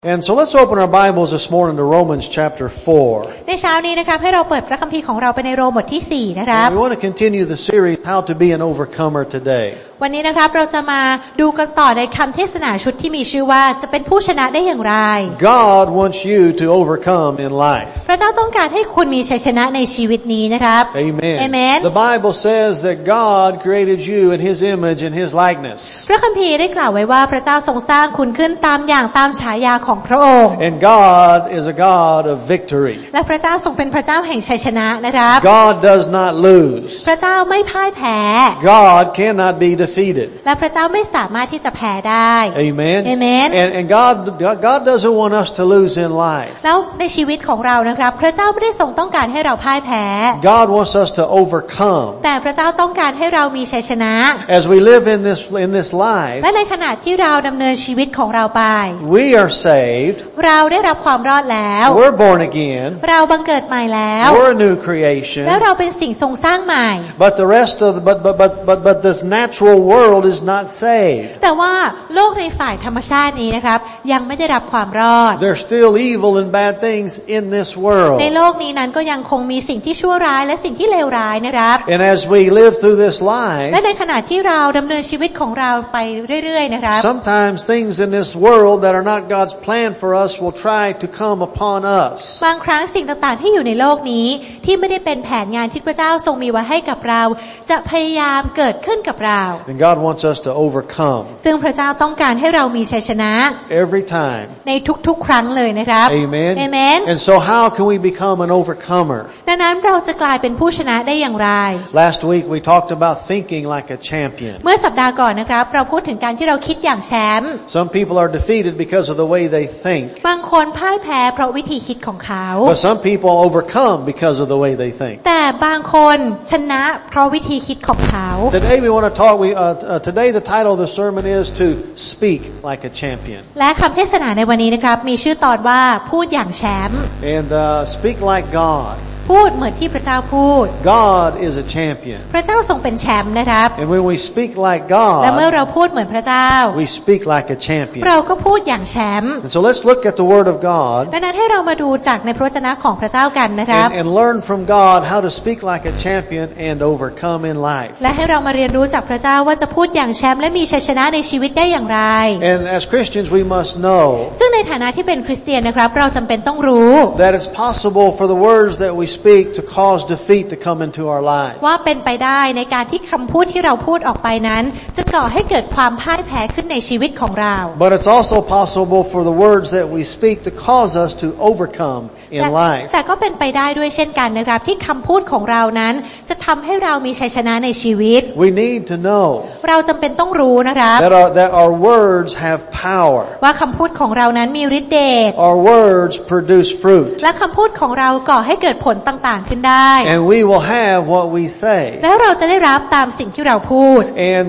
And so let's open our Bibles this morning to Romans chapter 4. ในเช้านี้นะครับให้เราเปิดพระคัมภีร์ของเราไปในโรมบทที่4นะครับ We want to continue the series How to be an Overcomer today. วันนี้นะครับเราจะมาดูกันต่อในคำเทศนาชุดที่มีชื่อว่าจะเป็นผู้ชนะได้อย่างไร God wants you to overcome in life. พระเจ้าต้องการให้คุณมีชัยชนะในชีวิตนี้นะครับ Amen. Amen. The Bible says that God created you in His image and His likeness. พระคัมภีร์ได้กล่าวไว้ว่าพระเจ้าทรงสร้างคุณขึ้นตามอย่างตามฉายาของพระองค์ And God is a God of victory. และพระเจ้าทรงเป็นพระเจ้าแห่งชัยชนะนะครับ God does not lose. พระเจ้าไม่พ่ายแพ้ God cannot be defeated. และพระเจ้าไม่สามารถที่จะแพ้ได้ Amen. Amen. And God doesn't want us to lose in life. แล้วในชีวิตของเรานะครับพระเจ้าไม่ได้ทรงต้องการให้เราพ่ายแพ้ God wants us to overcome. แต่พระเจ้าต้องการให้เรามีชัยชนะ As we live in this life, และในขณะที่เราดำเนินชีวิตของเราไป we are saved. เราได้รับความรอดแล้ว We're born again. เราบังเกิดใหม่แล้ว We're a new creation. แล้วเราเป็นสิ่งทรงสร้างใหม่ But the rest of but this natural world is not saved. แต่ว่าโลกในฝ่ายธรรมชาตินี้นะครับยังไม่ได้รับความรอด There's still evil and bad things in this world. ในโลกนี้นั้นก็ยังคงมีสิ่งที่ชั่วร้ายและสิ่งที่เลวร้ายนะครับ And as we live through this life, และในขณะที่เราดำเนินชีวิตของเราไปเรื่อยๆนะครับ sometimes things in this world that are not God's plan for us will try to come upon us. บางครั้งสิ่งต่างๆที่อยู่ในโลกนี้ที่ไม่ได้เป็นแผนงานที่พระเจ้าทรงมีไว้ให้กับเราจะพยายามเกิดขึ้นกับเรา And God wants us to overcome ซึ่งพระเจ้าต้องการให้เรามีชัยชนะ every time. ในทุกๆครั้งเลยนะครับ Amen. Amen. And so how can we become an overcomer? ดังนั้นเราจะกลายเป็นผู้ชนะได้อย่างไร Last week we talked about thinking like a champion. เมื่อสัปดาห์ก่อนนะครับเราพูดถึงการที่เราคิดอย่างแชมป์ Some people are defeated because of the way they think. บางคนพ่ายแพ้เพราะวิธีคิดของเขา But some people overcome because of the way they think. แต่บางคนชนะเพราะวิธีคิดของเขา Today we want to talk. Today the title of the sermon is to speak like a champion. และคำเทศนาในวันนี้นะครับมีชื่อตอนว่าพูดอย่างแชมป์ And speak like God. พูดเหมือนที่พระเจ้าพูด God is a champion. พระเจ้าทรงเป็นแชมป์นะครับ And when we speak like และเมื่อ God, เราพูดเหมือนพระเจ้า we speak like a champion. เราก็พูดอย่างแชมป์ And so let's look at the Word of God ดังนั้นให้เรามาดูจากในพระวจนะของพระเจ้ากันนะครับ and learn from God how to speak like a champion and overcome in life. และให้เรามาเรียนรู้จากพระเจ้าว่าจะพูดอย่างแชมป์และมีชัยชนะในชีวิตได้อย่างไร And as Christians, we must know ซึ่งในฐานะที่เป็นคริสเตียนนะครับเราจำเป็นต้องรู้ that it's possible for the words that we speak to cause defeat to come into our lives. ว่าเป็นไปได้ในการที่คำพูดที่เราพูดออกไปนั้นจะก่อให้เกิดความพ่ายแพ้ขึ้นในชีวิตของเรา But it's also possible for the words that we speak to cause us to overcome in life. แต่ก็เป็นไปได้ด้วยเช่นกันนะครับที่คำพูดของเรานั้นจะทำให้เรามีชัยชนะในชีวิต We need to know เราจำเป็นต้องรู้นะครับ that our words have power. ว่าคำพูดของเรานั้นมีฤทธิ์เดช Our words produce fruit. และคำพูดของเราก่อให้เกิดผลต่างๆขึ้นได้ And we will have what we say. แล้วเราจะได้รับตามสิ่งที่เราพูด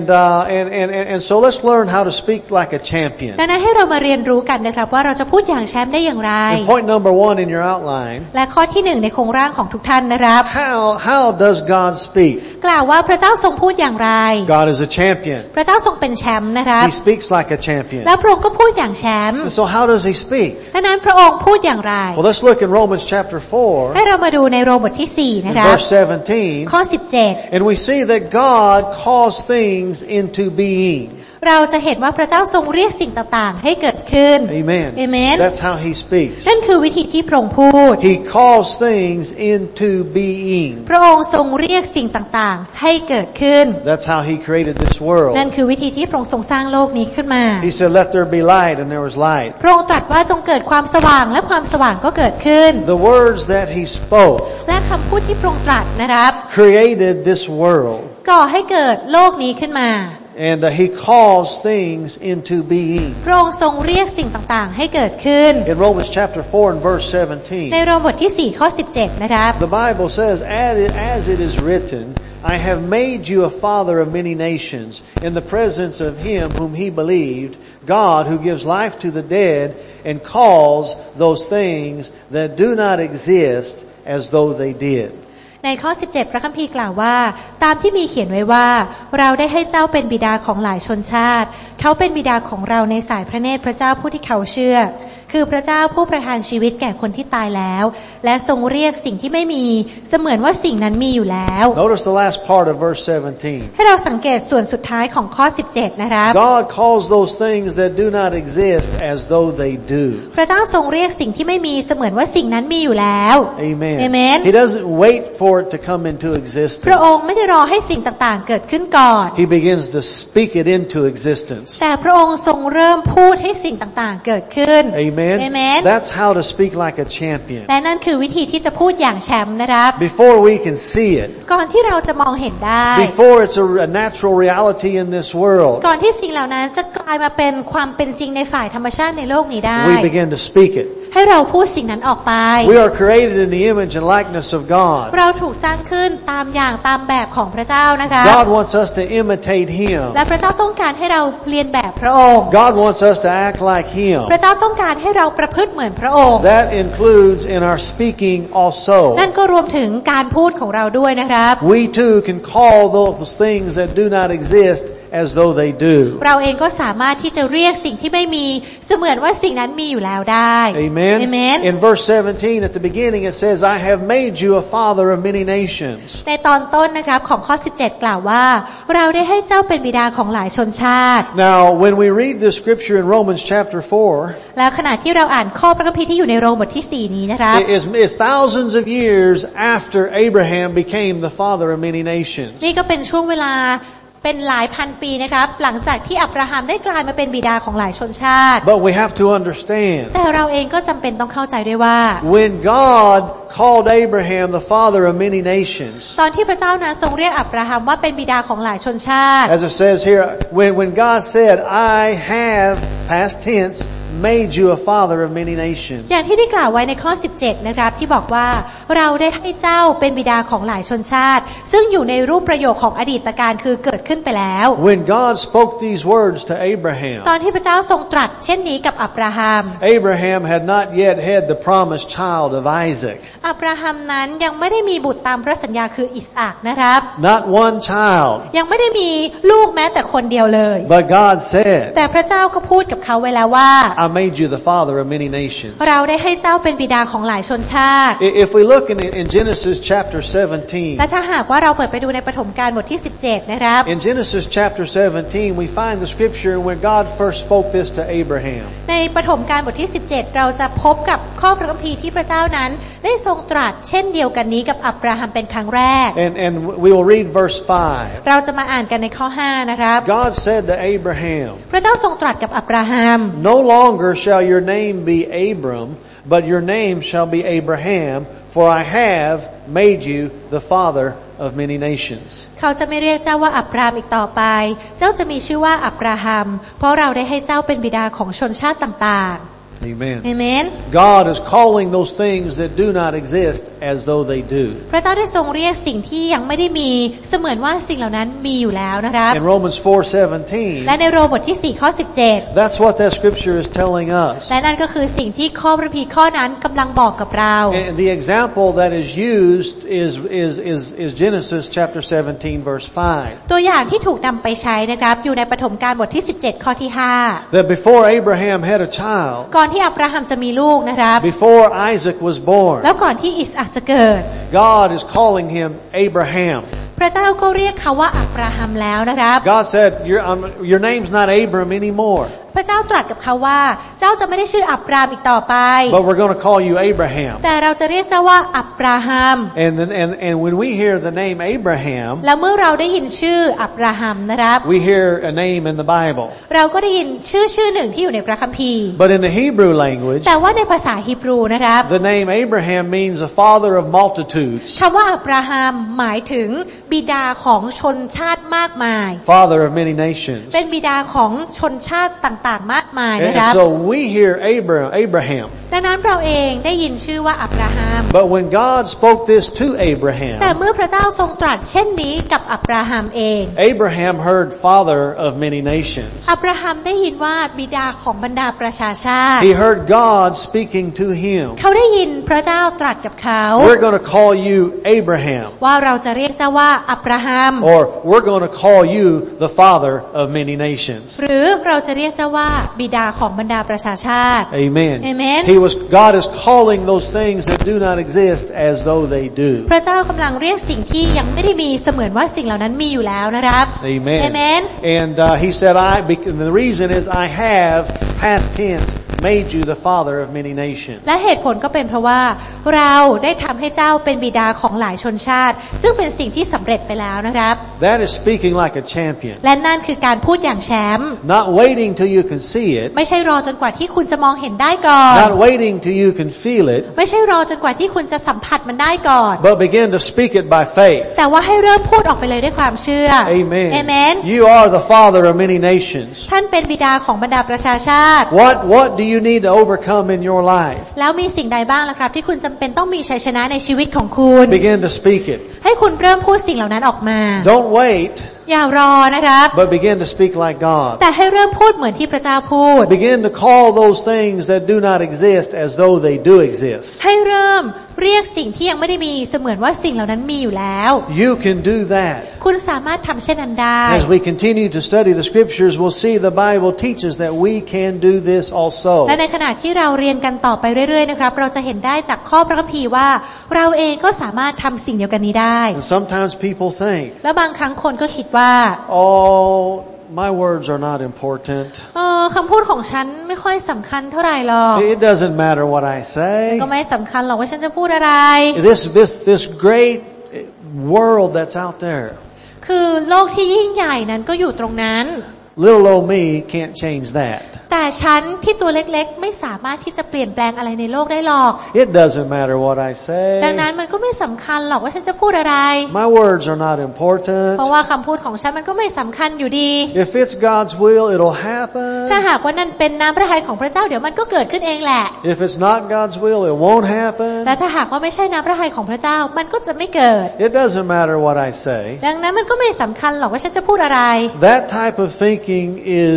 And so let's learn how to speak like a champion. ดังนั้นให้เรามาเรียนรู้กันนะครับว่าเราจะพูดอย่างแชมป์ได้อย่างไร And point number 1 in your outline. และข้อที่1ในโครงร่างของทุกท่านนะครับ How does God speak? กล่าวว่าพระเจ้าทรงพูดอย่างไร God is a champion. พระเจ้าทรงเป็นแชมป์นะครับ He speaks like a champion. แล้วพระองค์ก็พูดอย่างแชมป์ And so how does he speak? ดังนั้นพระองค์พูดอย่างไร Well, let's look in Romans chapter 4, ให้เรามาดูในโรมบทที่4นะครับ verse 17. ข้อ17 And we see that God calls things into being. เราจะเห็นว่าพระเจ้าทรงเรียกสิ่งต่างๆให้เกิดขึ้น Amen. Amen. That's how he speaks. นั่นคือวิธีที่พระองค์พูด He calls things into being. พระองค์ทรงเรียกสิ่งต่างๆให้เกิดขึ้น That's how he created this world. นั่นคือวิธีที่พระองค์ทรงสร้างโลกนี้ขึ้นมา He said, let there be light, and there was light. พระองค์ตรัสว่าจงเกิดความสว่างและความสว่างก็เกิดขึ้น The words that he spoke และคำพูดที่พระองค์ตรัสนะครับ created this world. ก่อให้เกิดโลกนี้ขึ้นมา And he calls things into being. พระองค์ทรงเรียกสิ่งต่างๆให้เกิดขึ้น In Romans chapter 4 and verse ใน 17, โรมบทที่4ข้อ17นะครับ the Bible says, as it is written, I have made you a father of many nations in the presence of him whom he believed, God who gives life to the dead and calls those things that do not exist as though they did. ในข้อ17พระคัมภีร์กล่าวว่าตามที่มีเขียนไว้ว่าเราได้ให้เจ้าเป็นบิดาของหลายชนชาติเขาเป็นบิดาของเราในสายพระเนตรพระเจ้าผู้ที่เขาเชื่อคือพระเจ้าผู้ประทานชีวิตแก่คนที่ตายแล้วและทรงเรียกสิ่งที่ไม่มีเสมือนว่าสิ่งนั้นมีอยู่แล้ว Notice the last part of verse 17. ให้เราสังเกตส่วนสุดท้ายของข้อ17นะครับ God calls those things that do not exist as though they do. พระเจ้าทรงเรียกสิ่งที่ไม่มีเสมือนว่าสิ่งนั้นมีอยู่แล้ว Amen. Amen. He doesn't wait for it to come into existence. พระองค์ไม่ได้รอให้สิ่งต่างๆเกิดขึ้นก่อน He begins to speak it into existence. แต่พระองค์ทรงเริ่มพูดให้สิ่งต่างๆเกิดขึ้น Amen. Amen. That's how to speak like a champion. และนั่นคือวิธีที่จะพูดอย่างแชมป์นะครับ Before we can see it. ก่อนที่เราจะมองเห็นได้ Before it's a natural reality in this world. ก่อนที่สิ่งเหล่านั้นจะกลายมาเป็นความเป็นจริงในฝ่ายธรรมชาติในโลกนี้ได้ We begin to speak it. ให้เราพูดสิ่งนั้นออกไป We are created in the image and likeness of God. เราถูกสร้างขึ้นตามอย่างตามแบบของพระเจ้านะคะ God wants us to imitate Him. และพระเจ้าต้องการให้เราเรียนแบบพระองค์ God wants us to act like Him. พระเจ้าต้องการให้เราประพฤติเหมือนพระองค์ That includes in our speaking also. นั่นก็รวมถึงการพูดของเราด้วยนะครับ We too can call those things that do not exist as though they do. เราเองก็สามารถที่จะเรียกสิ่งที่ไม่มีเสมือนว่าสิ่งนั้นมีอยู่แล้วได้ Amen. Amen. In verse 17 at the beginning it says, I have made you a father of many nations. ในตอนต้นนะครับของข้อ17กล่าวว่าเราได้ให้เจ้าเป็นบิดาของหลายชนชาติ Now, when we read this scripture in Romans chapter 4, และขณะที่เราอ่านข้อพระคัมภีร์ที่อยู่ในโรมบทที่4นี้นะครับ it's thousands of years after Abraham became the father of many nations. นี่ก็เป็นช่วงเวลาเป็นหลายพันปีนะครับหลังจากที่อับราฮัมได้กลายมาเป็นบิดาของหลายชนชาติ But we have to understand, แต่เราเองก็จำเป็นต้องเข้าใจด้วยว่า when God called Abraham the father of many nations, ตอนที่พระเจ้านั้นทรงเรียกอับราฮัมว่าเป็นบิดาของหลายชนชาติ as it says here, when God said, I have, past tense, made you a father of many nations. อย่างที่ได้กล่าวไว้ในข้อ17นะครับที่บอกว่าเราได้ให้เจ้าเป็นบิดาของหลายชนชาติซึ่งอยู่ในรูปประโยคของอดีตการคือเกิดขึ้นไปแล้ว When God spoke these words to Abraham, ตอนที่พระเจ้าทรงตรัสเช่นนี้กับอับราฮัม Abraham had not yet had the promised child of Isaac. อับราฮัมนั้นยังไม่ได้มีบุตรตามพระสัญญาคืออิสอัคนะครับ Not one child. ยังไม่ได้มีลูกแม้แต่คนเดียวเลย But God said, แต่พระเจ้าก็พูดกับเขาไว้แล้วว่า I made you the father of many nations. เราได้ให้เจ้าเป็นบิดาของหลายชนชาติ If we look in Genesis chapter 17, และถ้าหากว่าเราเปิดไปดูในปฐมกาลบทที่17นะครับ in Genesis chapter 17, we find the scripture where God first spoke this to Abraham. ในปฐมกาลบทที่17เราจะพบกับข้อพระคัมภีร์ที่พระเจ้านั้นได้ทรงตรัสเช่นเดียวกันนี้กับอับราฮัมเป็นครั้งแรก And we will read verse 5. เราจะมาอ่านกันในข้อ5นะครับ God said to Abraham, พระเจ้าทรงตรัสกับอับราฮัม No longer shall your name be Abram, but your name shall be Abraham, for I have made you the father of many nations. เขาจะไม่เรียกเจ้าว่าอับรามอีกต่อไปเจ้าจะมีชื่อว่าอับราฮัมเพราะเราได้ให้เจ้าเป็นบิดาของชนชาติต่างๆ Amen. Amen. God is calling those things that do not exist as though they do. พระเจ้าได้ทรงเรียกสิ่งที่ยังไม่ได้มีเสมือนว่าสิ่งเหล่านั้นมีอยู่แล้วนะครับ In Romans 4:17, และในโรมบทที่4ข้อ17 that's what that scripture is telling us. และนั่นก็คือสิ่งที่ข้อพระคัมภีร์ข้อนั้นกำลังบอกกับเรา And the example that is used is Genesis chapter 17 verse 5. ตัวอย่างที่ถูกนำไปใช้นะครับอยู่ในปฐมกาลบทที่17ข้อที่5 That before Abraham had a child, ก่อนที่อับราฮัมจะมีลูกนะครับ before Isaac was born, แล้วก่อนที่อิสอัคจะเกิด God is calling him Abraham. พระเจ้าก็เรียกเขาว่าอับราฮัมแล้วนะครับ God said, your name's not Abram anymore, พระเจ้าตรัสกับเขาว่าเจ้าจะไม่ได้ชื่ออับรามอีกต่อไป but we're going to call you Abraham. แต่เราจะเรียกเจ้าว่าอับราฮัม And when we hear the name Abraham, แล้วเมื่อเราได้ยินชื่ออับราฮัมนะครับ we hear a name in the Bible. เราก็ได้ยินชื่อหนึ่งที่อยู่ในพระคัมภีร์ But in the Hebrew language, แต่ว่าในภาษาฮีบรูนะครับ the name Abraham means a father of multitudes, คำว่าอับราฮัมหมายถึงบิดาของชนชาติมากมาย father of many nations. เป็นบิดาของชนชาติต่ต่างๆมากมายนะครับ And so we hear Abraham. ดังนั้นเราเองได้ยินชื่อว่าอับราฮัม But when God spoke this to Abraham, แต่เมื่อพระเจ้าทรงตรัสเช่นนี้กับอับราฮัมเอง Abraham heard father of many nations. อับราฮัมได้ยินว่าบิดาของบรรดาประชาชาติ He heard God speaking to him. เขาได้ยินพระเจ้าตรัสกับเขา We're going to call you Abraham. ว่าเราจะเรียกเจ้าว่าอับราฮัม Or we're going to call you the father of many nations. หรือเราจะเรียกเจ้าว่าบิดาของบรรดาประชาชาติ Amen. Amen. God is calling those things that do not exist as though they do. พระเจ้ากำลังเรียกสิ่งที่ยังไม่ได้มีเสมือนว่าสิ่งเหล่านั้นมีอยู่แล้วนะครับ Amen. Amen. And he said, the reason is I have, past tense, made you the father of many nations. และเหตุผลก็เป็นเพราะว่าเราได้ทำให้เจ้าเป็นบิดาของหลายชนชาติซึ่งเป็นสิ่งที่สำเร็จไปแล้วนะครับ That is speaking like a champion. และนั่นคือการพูดอย่างแชมป์ Not waiting till you can see it. ไม่ใช่รอจนกว่าที่คุณจะมองเห็นได้ก่อน Not waiting till you can feel it. ไม่ใช่รอจนกว่าที่คุณจะสัมผัสมันได้ก่อน But begin to speak it by faith. แต่ว่าให้เริ่มพูดออกไปเลยด้วยความเชื่อ Amen. Amen. You are the father of many nations. ท่านเป็นบิดาของบรรดาประชาชาติ What do you need to overcome in your life? แล้วมีสิ่งใดบ้างล่ะครับที่คุณจำเป็นต้องมีชัยชนะในชีวิตของคุณ Begin to speak it. ให้คุณเริ่มพูดสิ่งเหล่านั้นออกมา Don't wait, อย่ารอนะครับ but begin to speak like God. แต่ให้เริ่มพูดเหมือนที่พระเจ้าพูด Begin to call those things that do not exist as though they do exist. ให้เริ่มเรียกสิ่งที่ยังไม่ได้มีเสมือนว่าสิ่งเหล่านั้นมีอยู่แล้ว You can do that. คุณสามารถทำเช่นนั้นได้ As we continue to study the scriptures, we'll see the Bible teaches that we can do this also. และในขณะที่เราเรียนกันต่อไปเรื่อยๆนะครับเราจะเห็นได้จากข้อพระคัมภีร์ว่าเราเองก็สามารถทำสิ่งเดียวกันนี้ได้ And sometimes people think, และบางครั้งคนก็คิดว่า oh, my words are not important. คำพูดของฉันไม่ค่อยสำคัญเท่าไหร่หรอก It doesn't matter what I say. ก็ไม่สำคัญหรอกว่าฉันจะพูดอะไร This great world that's out there. คือโลกที่ยิ่งใหญ่นั้นก็อยู่ตรงนั้น Little old me can't change that. แต่ฉันที่ตัวเล็กๆไม่สามารถที่จะเปลี่ยนแปลงอะไรในโลกได้หรอก It doesn't matter what I ดัง say. นั้นมันก็ไม่สำคัญหรอกว่าฉันจะพูดอะไร My words are not important. เพราะว่าคำพูดของฉันมันก็ไม่สำคัญอยู่ดี If it's God's will, it'll happen. ถ้าหากว่านั่นเป็นน้ำพระทัยของพระเจ้าเดี๋ยวมันก็เกิดขึ้นเองแหละ If it's not God's will, it won't happen. และถ้าหากว่าไม่ใช่น้ำพระทัยของพระเจ้ามันก็จะไม่เกิด It doesn't matter what I say. ดังนั้นมันก็ไม่สำคัญหรอกว่าฉันจะพูดอะไร That type of thinking is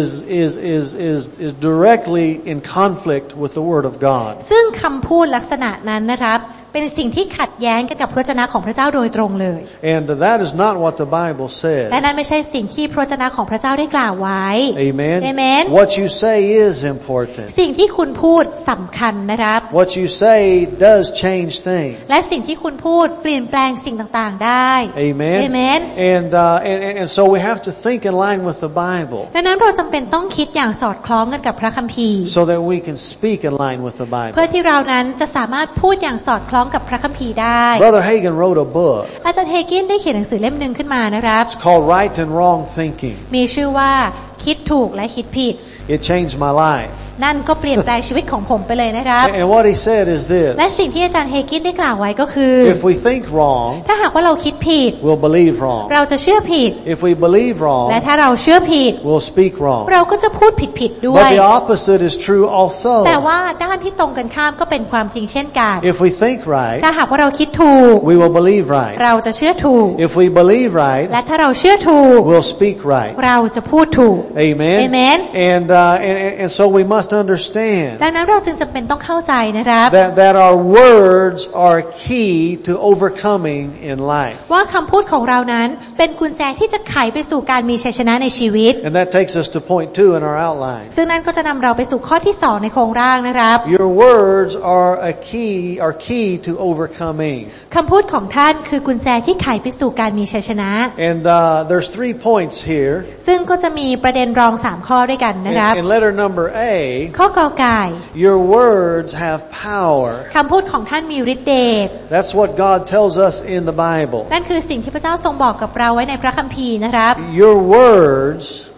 directly in conflict with the Word of God. ซึ่งคำพูดลักษณะนั้นนะครับเป็นสิ่งที่ขัดแย้งกันกับพระวจนะของพระเจ้าโดยตรงเลย And that is not what the Bible และ says. นั่นไม่ใช่สิ่งที่พระวจนะของพระเจ้าได้กล่าวไว้ Amen. Amen. What you say is important. สิ่งที่คุณพูดสำคัญนะครับ What you say does change things. และสิ่งที่คุณพูดเปลี่ยนแปลงสิ่งต่างๆได้ Amen. Amen. And so we have to think in line with the Bible ดังนั้นเราจำเป็นต้องคิดอย่างสอดคล้องกันกับพระคัมภีร์ so that we can speak in line with the เพื่อ Bible. ที่เรานั้นจะสามารถพูดอย่างสอดคล้องกับพระคัมภีร์ได้ Brother Hagin wrote a book. อาจารย์เฮกินได้เขียนหนังสือเล่มหนึ่งขึ้นมานะครับ It's called Right and Wrong Thinking. มีชื่อว่าคิดถูกและคิดผิด It changed my life. นั่นก็เปลี่ยนแปลงชีวิตของผมไปเลยนะครับ And what he said is และ this. สิ่งที่อาจารย์เฮกินได้กล่าวไว้ก็คือ If we think wrong, ถ้าหากว่าเราคิดผิด we'll believe wrong. เราจะเชื่อผิด If we believe และ wrong, ถ้าเราเชื่อผิด we'll speak wrong. เราก็จะพูดผิดๆด้วย But the opposite is true แต่ also. ว่าด้านที่ตรงกันข้ามก็เป็นความจริงเช่นกัน If we think right, ถ้าหากว่าเราคิดถูก we will believe right. เราจะเชื่อถูก If we believe และ right, ถ้าเราเชื่อถูก we'll speak right. เราจะพูดถูก Amen. Amen. And so we must understand ดังนั้นเราจึงจำเป็นต้องเข้าใจนะครับ that our words are key to overcoming in life. ว่าคำพูดของเรานั้นเป็นกุญแจที่จะไขไปสู่การมีชัยชนะในชีวิต And that takes us to point 2 in our outline. ซึ่งนั่นก็จะนำเราไปสู่ข้อที่2ในโครงร่างนะครับ Your words are key to overcoming. คำพูดของท่านคือกุญแจที่ไขไปสู่การมีชัยชนะ And there's 3 points here. ซึ่งก็จะมีประเด็นรอง3ข้อด้วยกันนะครับ In letter number A, ข้อกอไก่ your words have power. คำพูดของท่านมีฤทธิ์เดช That's what God tells us in the Bible. นั่นคือสิ่งที่พระเจ้าทรงบอกกับเราไว้ในพระคัมภีร์นะครับ Your words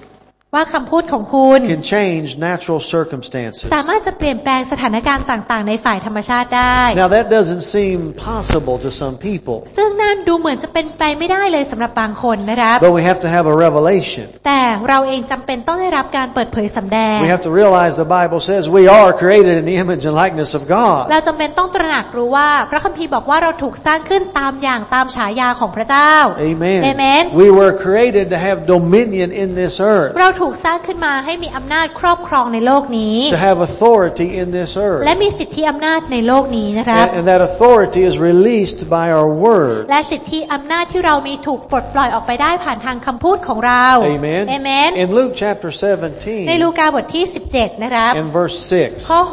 ว่าคำพูดของคุณ can change natural circumstances. สามารถจะเปลี่ยนแปลงสถานการณ์ต่างๆในฝ่ายธรรมชาติได้ Now that doesn't seem possible to some people. ซึ่งนั่นดูเหมือนจะเป็นไปไม่ได้เลยสำหรับบางคนนะครับ But we have to have a revelation. แต่เราเองจำเป็นต้องได้รับการเปิดเผยสำแดง We have to realize the Bible says we are created in the image and likeness of God. เราจำเป็นต้องตระหนักรู้ว่าพระคัมภีร์บอกว่าเราถูกสร้างขึ้นตามอย่างตามฉายาของพระเจ้า Amen. Amen. We were created to have dominion in this earth. เราถูกสร้างขึ้นมาให้มีอำนาจครอบครองในโลกนี้ To have authority in this earth. และมีสิทธิอำนาจในโลกนี้นะครับ And that authority is released by our words. และสิทธิอำนาจที่เรามีถูกปลดปล่อยออกไปได้ผ่านทางคำพูดของเรา Amen. Amen. In Luke chapter ในลู 17 กาบทที่17นะครับ and verse 6. ข้อ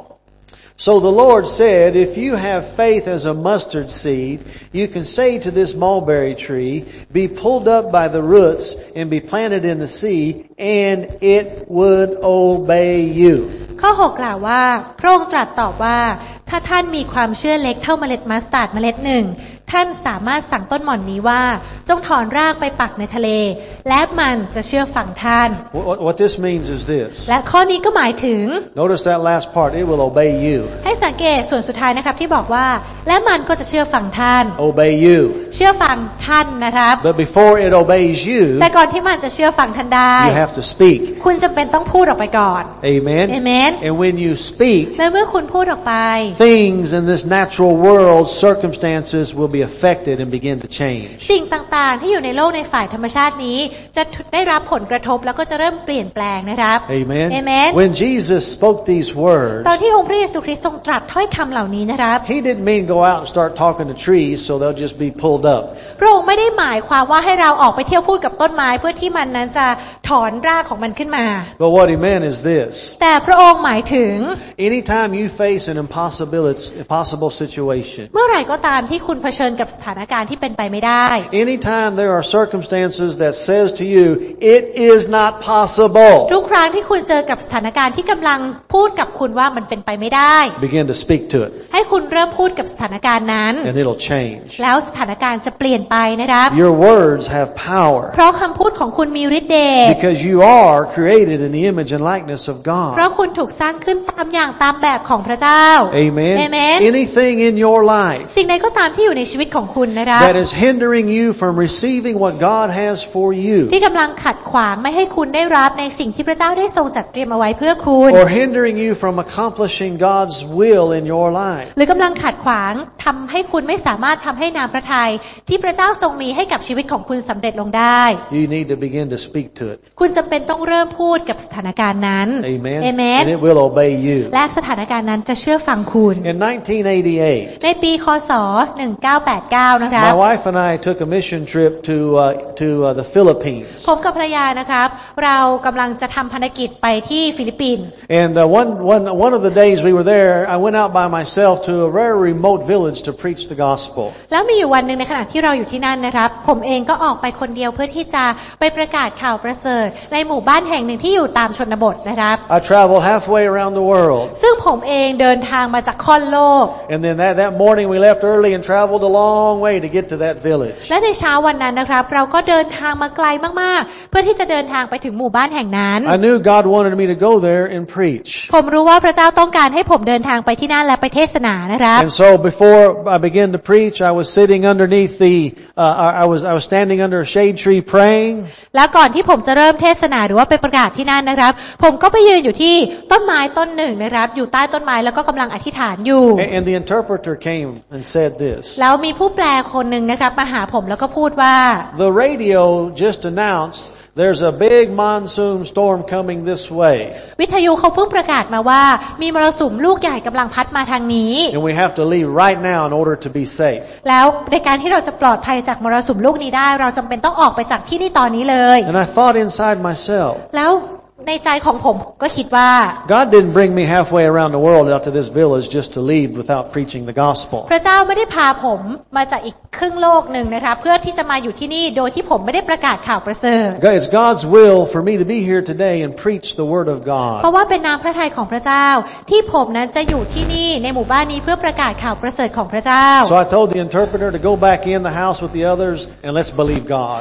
So the Lord said, if you have faith as a mustard seed, you can say to this mulberry tree, be pulled up by the roots and be planted in the sea, and it would obey you. 6ข้อ6กล่าวว่าพระองค์ตรัสตอบว่าถ้าท่านมีความเชื่อเล็กเท่าเมล็ดมัสตาร์ดเมล็ดหนึ่งท่านสามารถสั่งต้นหม่อนนี้ว่าจงถอนรากไปปักในทะเลและมันจะเชื่อฟังท่าน What this means is this. และข้อนี้ก็หมายถึง Notice that last part, it will obey you. ให้สังเกตส่วนสุดท้ายนะครับที่บอกว่าและมันก็จะเชื่อฟังท่าน Obey you. เชื่อฟังท่านนะครับ But before it obeys you, แต่ก่อนที่มันจะเชื่อฟังท่านได้ you have to speak. คุณจำเป็นต้องพูดออกไปก่อน Amen. Amen. And when you speak, และเมื่อคุณพูดออกไป things in this natural world, circumstances will be affected and begin to change. สิ่งต่างๆที่อยู่ในโลกในฝ่ายธรรมชาตินี้จะได้รับผลกระทบแล้วก็จะเริ่มเปลี่ยนแปลงนะครับ Amen. Amen. When Jesus spoke these words, ตอนที่องค์พระเยซูคริสต์ทรงตรัสถ้อยคำเหล่านี้นะครับ He didn't mean go out and start talking to trees so they'll just be pulled up. พระองค์ไม่ได้หมายความว่าให้เราออกไปเที่ยวพูดกับต้นไม้เพื่อที่มันนั้นจะถอนรากของมันขึ้นมา But what He meant is this. แต่พระองค์หมายถึง Anytime you face an impossible situation, เมื่อไหร่ก็ตามที่คุณเผชิญกับสถานการณ์ที่เป็นไปไม่ได้ anytime there are circumstances that says to you, it is not possible, ทุกครั้งที่คุณเจอกับสถานการณ์ที่กำลังพูดกับคุณว่ามันเป็นไปไม่ได้ begin to speak to it, ให้คุณเริ่มพูดกับสถานการณ์นั้น and it'll change. แล้วสถานการณ์จะเปลี่ยนไปนะครับ Your words have power เพราะคำพูดของคุณมีฤทธิ์เดช because you are created in the image and likeness of เพราะ God. คุณถูกสร้างขึ้นตามอย่างตามแบบของพระเจ้า Amen. Amen. Anything in your life สิ่งใดก็ตามที่อยู่ในชีวิตของคุณนะครับ that is hindering you from receiving what God has for you, ที่กำลังขัดขวางไม่ให้คุณได้รับในสิ่งที่พระเจ้าได้ทรงจัดเตรียมเอาไว้เพื่อคุณ or hindering you from accomplishing God's will in your life, หรือกำลังขัดขวางทำให้คุณไม่สามารถทำให้นามพระทัยที่พระเจ้าทรงมีให้กับชีวิตของคุณสำเร็จลงได้ you need to begin to speak to it. คุณจำเป็นต้องเริ่มพูดกับสถานการณ์นั้น Amen. Amen. And it will obey you. และสถานการณ์นั้นจะเชื่อฟังคุณ In 1988, ในปีคศ1989นะครับ my wife and I took a mission trip to the Philippines. ผมกับภรรยานะครับเรากำลังจะทำภารกิจไปที่ฟิลิปปินส์ And one of the days we were there, I went out by myself to a very remote village to preach the gospel. แล้วมีอยู่วันหนึ่งในขณะที่เราอยู่ที่นั่นนะครับผมเองก็ออกไปคนเดียวเพื่อที่จะไปประกาศข่าวประเสริฐในหมู่บ้านแห่งหนึ่งที่อยู่ตามชนบทนะครับ I traveled halfway around the world. ซึ่งผมเองเดินทางมาจากค่อนโลก And then that morning we left early and traveled a long way to get to that village. และในเช้าวันนั้นนะครับเราก็เดินทางมาไกลมากๆเพื่อที่จะเดินทางไปถึงหมู่บ้านแห่งนั้น I knew God wanted me to go there and preach. ผมรู้ว่าพระเจ้าต้องการให้ผมเดินทางไปที่นั่นและไปเทศนานะครับ And so before I began to preach, I was sitting underneath I was standing under a shade tree praying. แล้วก่อนที่ผมจะเริ่มเทศนาหรือว่าไปประกาศที่นั่นนะครับผมก็ไปยืนอยู่ที่ต้นไม้ต้นหนึ่งนะครับอยู่ใต้ต้นไม้แล้วก็กำลังอธิษฐานอยู่ And the interpreter came and said this. แล้วมีผู้แปลคนหนึ่งนะครับมาหาผมแล้วก็พูดว่า The radio just announced there's a big monsoon storm coming this way. วิทยุเขาเพิ่งประกาศมาว่ามีมรสุมลูกใหญ่กำลังพัดมาทางนี้ And we have to leave right now in order to be safe. แล้วในการที่เราจะปลอดภัยจากมรสุมลูกนี้ได้เราจำเป็นต้องออกไปจากที่นี่ตอนนี้เลย And I thought inside myself, แล้วในใจของผมก็คิดว่า God didn't bring me halfway around the world out to this village just to leave without preaching the gospel. พระเจ้าไม่ได้พาผมมาจากอีกครึ่งโลกหนึ่งนะคะเพื่อที่จะมาอยู่ที่นี่โดยที่ผมไม่ได้ประกาศข่าวประเสริฐ It's God's will for me to be here today and preach the word of เพราะ God. ว่าเป็นน้ำพระทัยของพระเจ้าที่ผมนั้นจะอยู่ที่นี่ในหมู่บ้านนี้เพื่อประกาศข่าวประเสริฐของพระเจ้า So I told the interpreter to go back in the house with the others and let's believe God.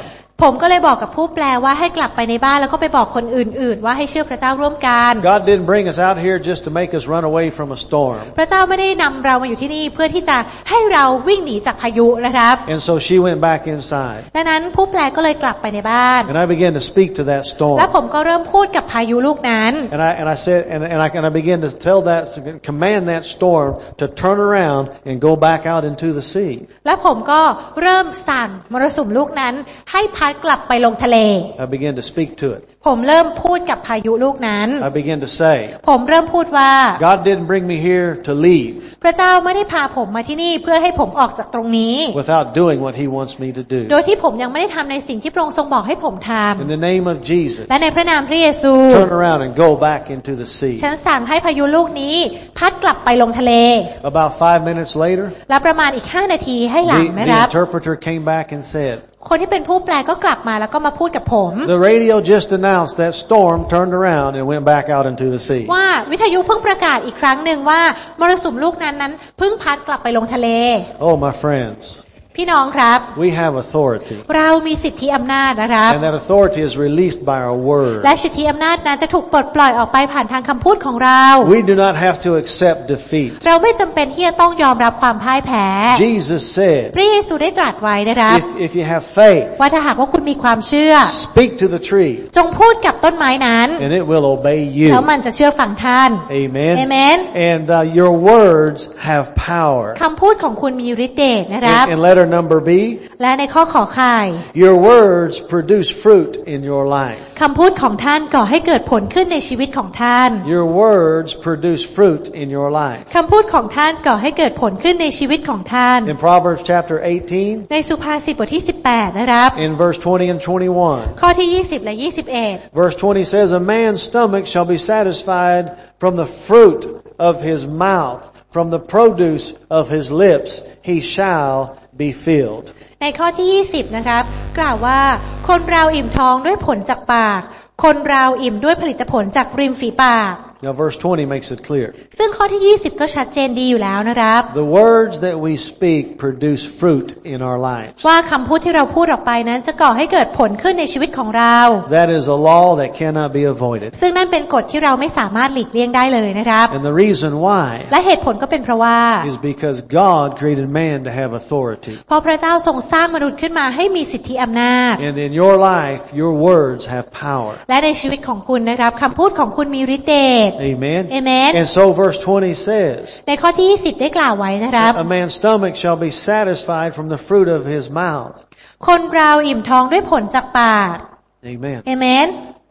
ผมก็เลยบอกกับผู้แปลว่าให้กลับไปในบ้านแล้วก็ไปบอกคนอื่นๆว่าให้เชื่อพระเจ้าร่วมกัน God didn't bring us out here just to make us run away from a storm. พระเจ้าไม่ได้นำเรามาอยู่ที่นี่เพื่อที่จะให้เราวิ่งหนีจากพายุนะครับ And so she went back inside. ดังนั้นผู้แปลก็เลยกลับไปในบ้าน And I began to speak to that storm. และผมก็เริ่มพูดกับพายุลูกนั้น And I said, and I began to tell that, command that storm to turn around and go back out into the sea. และผมก็เริ่มสั่งมรสุมลูกนั้นให้พัดกลับไปลงทะเล I began to speak to it. ผมเริ่มพูดกับพายุลูกนั้น I began to say, ผมเริ่มพูดว่า God didn't bring me here to leave พระเจ้าไม่ได้พาผมมาที่นี่เพื่อให้ผมออกจากตรงนี้ without doing what He wants me to do. โดยที่ผมยังไม่ได้ทำในสิ่งที่พระองค์ทรงบอกให้ผมท In the name of Jesus, ำและในพระนามพระเยซู turn around and go back into the sea. ฉันสั่งให้พายุลูกนี้พัดกลับไปลงทะเล About 5 minutes later, และประมาณอีก5 นาทีให้หลัง the นะครับ interpreter came back and said, คนที่เป็นผู้แปลก็กลับมาแล้วก็มาพูดกับผม the radio just announced that storm turned around and went back out into the sea. ว่าวิทยุเพิ่งประกาศอีกครั้งหนึ่งว่ามรสุมลูกนั้นเพิ่งพัดกลับไปลงทะเล Oh, my friends, พี่น้องครับ we have authority. เรามีสิทธิอำนาจนะครับ And that authority is released by our word. และสิทธิอำนาจนั้นจะถูกปลดปล่อยออกไปผ่านทางคำพูดของเรา We do not have to accept defeat. เราไม่จำเป็นที่จะต้องยอมรับความพ่ายแพ้ Jesus said, พระเยซูได้ตรัสไว้นะครับ if you have faith, ว่าถ้าหากว่าคุณมีความเชื่อ speak to the tree จงพูดกับต้นไม้นั้น and it will obey แล้ว you. มันจะเชื่อฟังท่าน Amen. Amen. And your words have power. คำพูดของคุณมีฤทธิ์เดชนะครับ And letter number B, และในข้อขอไข่ your words produce fruit in your life. คำพูดของท่านก่อให้เกิดผลขึ้นในชีวิตของท่าน Your words produce fruit in your life. คำพูดของท่านก่อให้เกิดผลขึ้นในชีวิตของท่าน In Proverbs chapter 18, ในสุภาษิตบทที่18นะครับ in verse 20 and 21, ข้อที่20และ21 verse 20 says, a man's stomach shall be satisfied from the fruit of his mouth, from the produce of his lips he shall be filled. ในข้อที่20นะครับกล่าวว่าคนเราอิ่มท้องด้วยผลจากปากคนเราอิ่มด้วยผลิตผลจากริมฝีปาก Now verse 20 makes it clear. ซึ่งข้อที่20ก็ชัดเจนดีอยู่แล้วนะครับ The words that we speak produce fruit in our lives. ว่าคำพูดที่เราพูดออกไปนั้นจะก่อให้เกิดผลขึ้นในชีวิตของเรา That is a law that cannot be avoided. ซึ่งนั่นเป็นกฎที่เราไม่สามารถหลีกเลี่ยงได้เลยนะครับ And the reason why และเหตุผลก็เป็นเพราะว่า is because God created man to have authority. เพราะพระเจ้าทรงสร้างมนุษย์ขึ้นมาให้มีสิทธิอำนาจ And in your life, your words have power. และในชีวิตของคุณนะครับคำพูดของคุณมีฤทธิ์เดช Amen. Amen. And so verse 20 says, ในข้อที่20ได้กล่าวไว้นะครับ a man's stomach shall be satisfied from the fruit of his mouth. คนเราอิ่มท้องด้วยผลจากปาก Amen. Amen.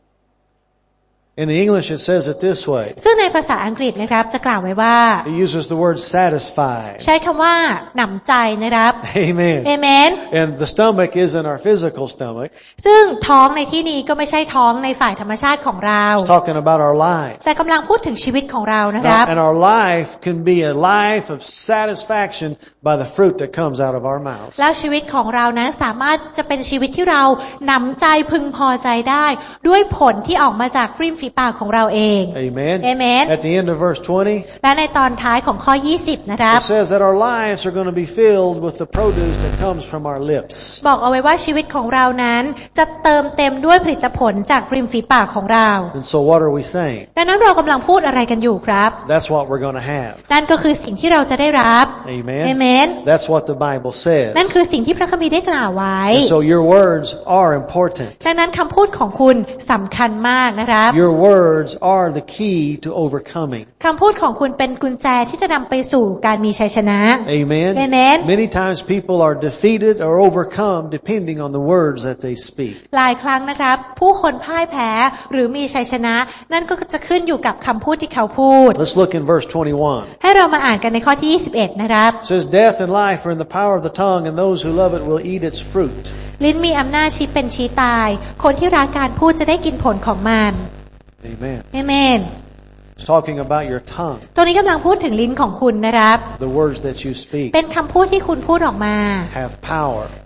In the English it says it this way. ซึ่งในภาษาอังกฤษนะครับจะกล่าวไว้ว่า It uses the word satisfied. ใช้คำว่าหนำใจนะครับ Amen. Amen. And the stomach isn't our physical stomach. ซึ่งท้องในที่นี้ก็ไม่ใช่ท้องในฝ่ายธรรมชาติของเรา It's talking about our life. แต่กำลังพูดถึงชีวิตของเรานะครับ And our life can be a life of satisfaction by the fruit that comes out of our mouths. แล้วชีวิตของเรานั้นสามารถจะเป็นชีวิตที่เราหนำใจพึงพอใจได้ด้วยผลที่ออกมาจากริมฝีปากของเราเอง Amen. Amen. At the end of verse 20, และในตอนท้ายของข้อ20นะครับ it says that our lives are going to be filled with the produce that comes from our lips. บอกเอาไว้ว่าชีวิตของเรานั้นจะเติมเต็มด้วยผลิตผลจากริมฝีปากของเรา And so what are we saying? ดังนั้นเรากำลังพูดอะไรกันอยู่ครับ That's what we're going to have. นั่นก็คือสิ่งที่เราจะได้รับ Amen. Amen. That's what the Bible says. นั่นคือสิ่งที่พระคัมภีร์ได้กล่าวไว้ And so your words are important. ดังนั้นคำพูดของคุณสำคัญมากนะครับ Your words are the key to overcoming. คำพูดของคุณเป็นกุญแจที่จะนำไปสู่การมีชัยชนะ Amen. Amen. Many times people are defeated or overcome depending on the words that they speak. หลายครั้งนะครับผู้คนพ่ายแพ้หรือมีชัยชนะนั่นก็จะขึ้นอยู่กับคำพูดที่เขาพูด Let's look in verse 21. ให้เรามาอ่านกันในข้อที่21นะครับ It says, death and life are in the power of the tongue, and those who love it will eat its fruit. ลิ้นมีอำนาจชี้เป็นชี้ตายคนที่รักการพูดจะได้กินผลของมัน Amen. เอเมน It's talking about your tongue, ตรงนี้กำลังพูดถึงลิ้นของคุณนะครับ the words that you speak เป็นคำพูดที่คุณพูดออกมา have power.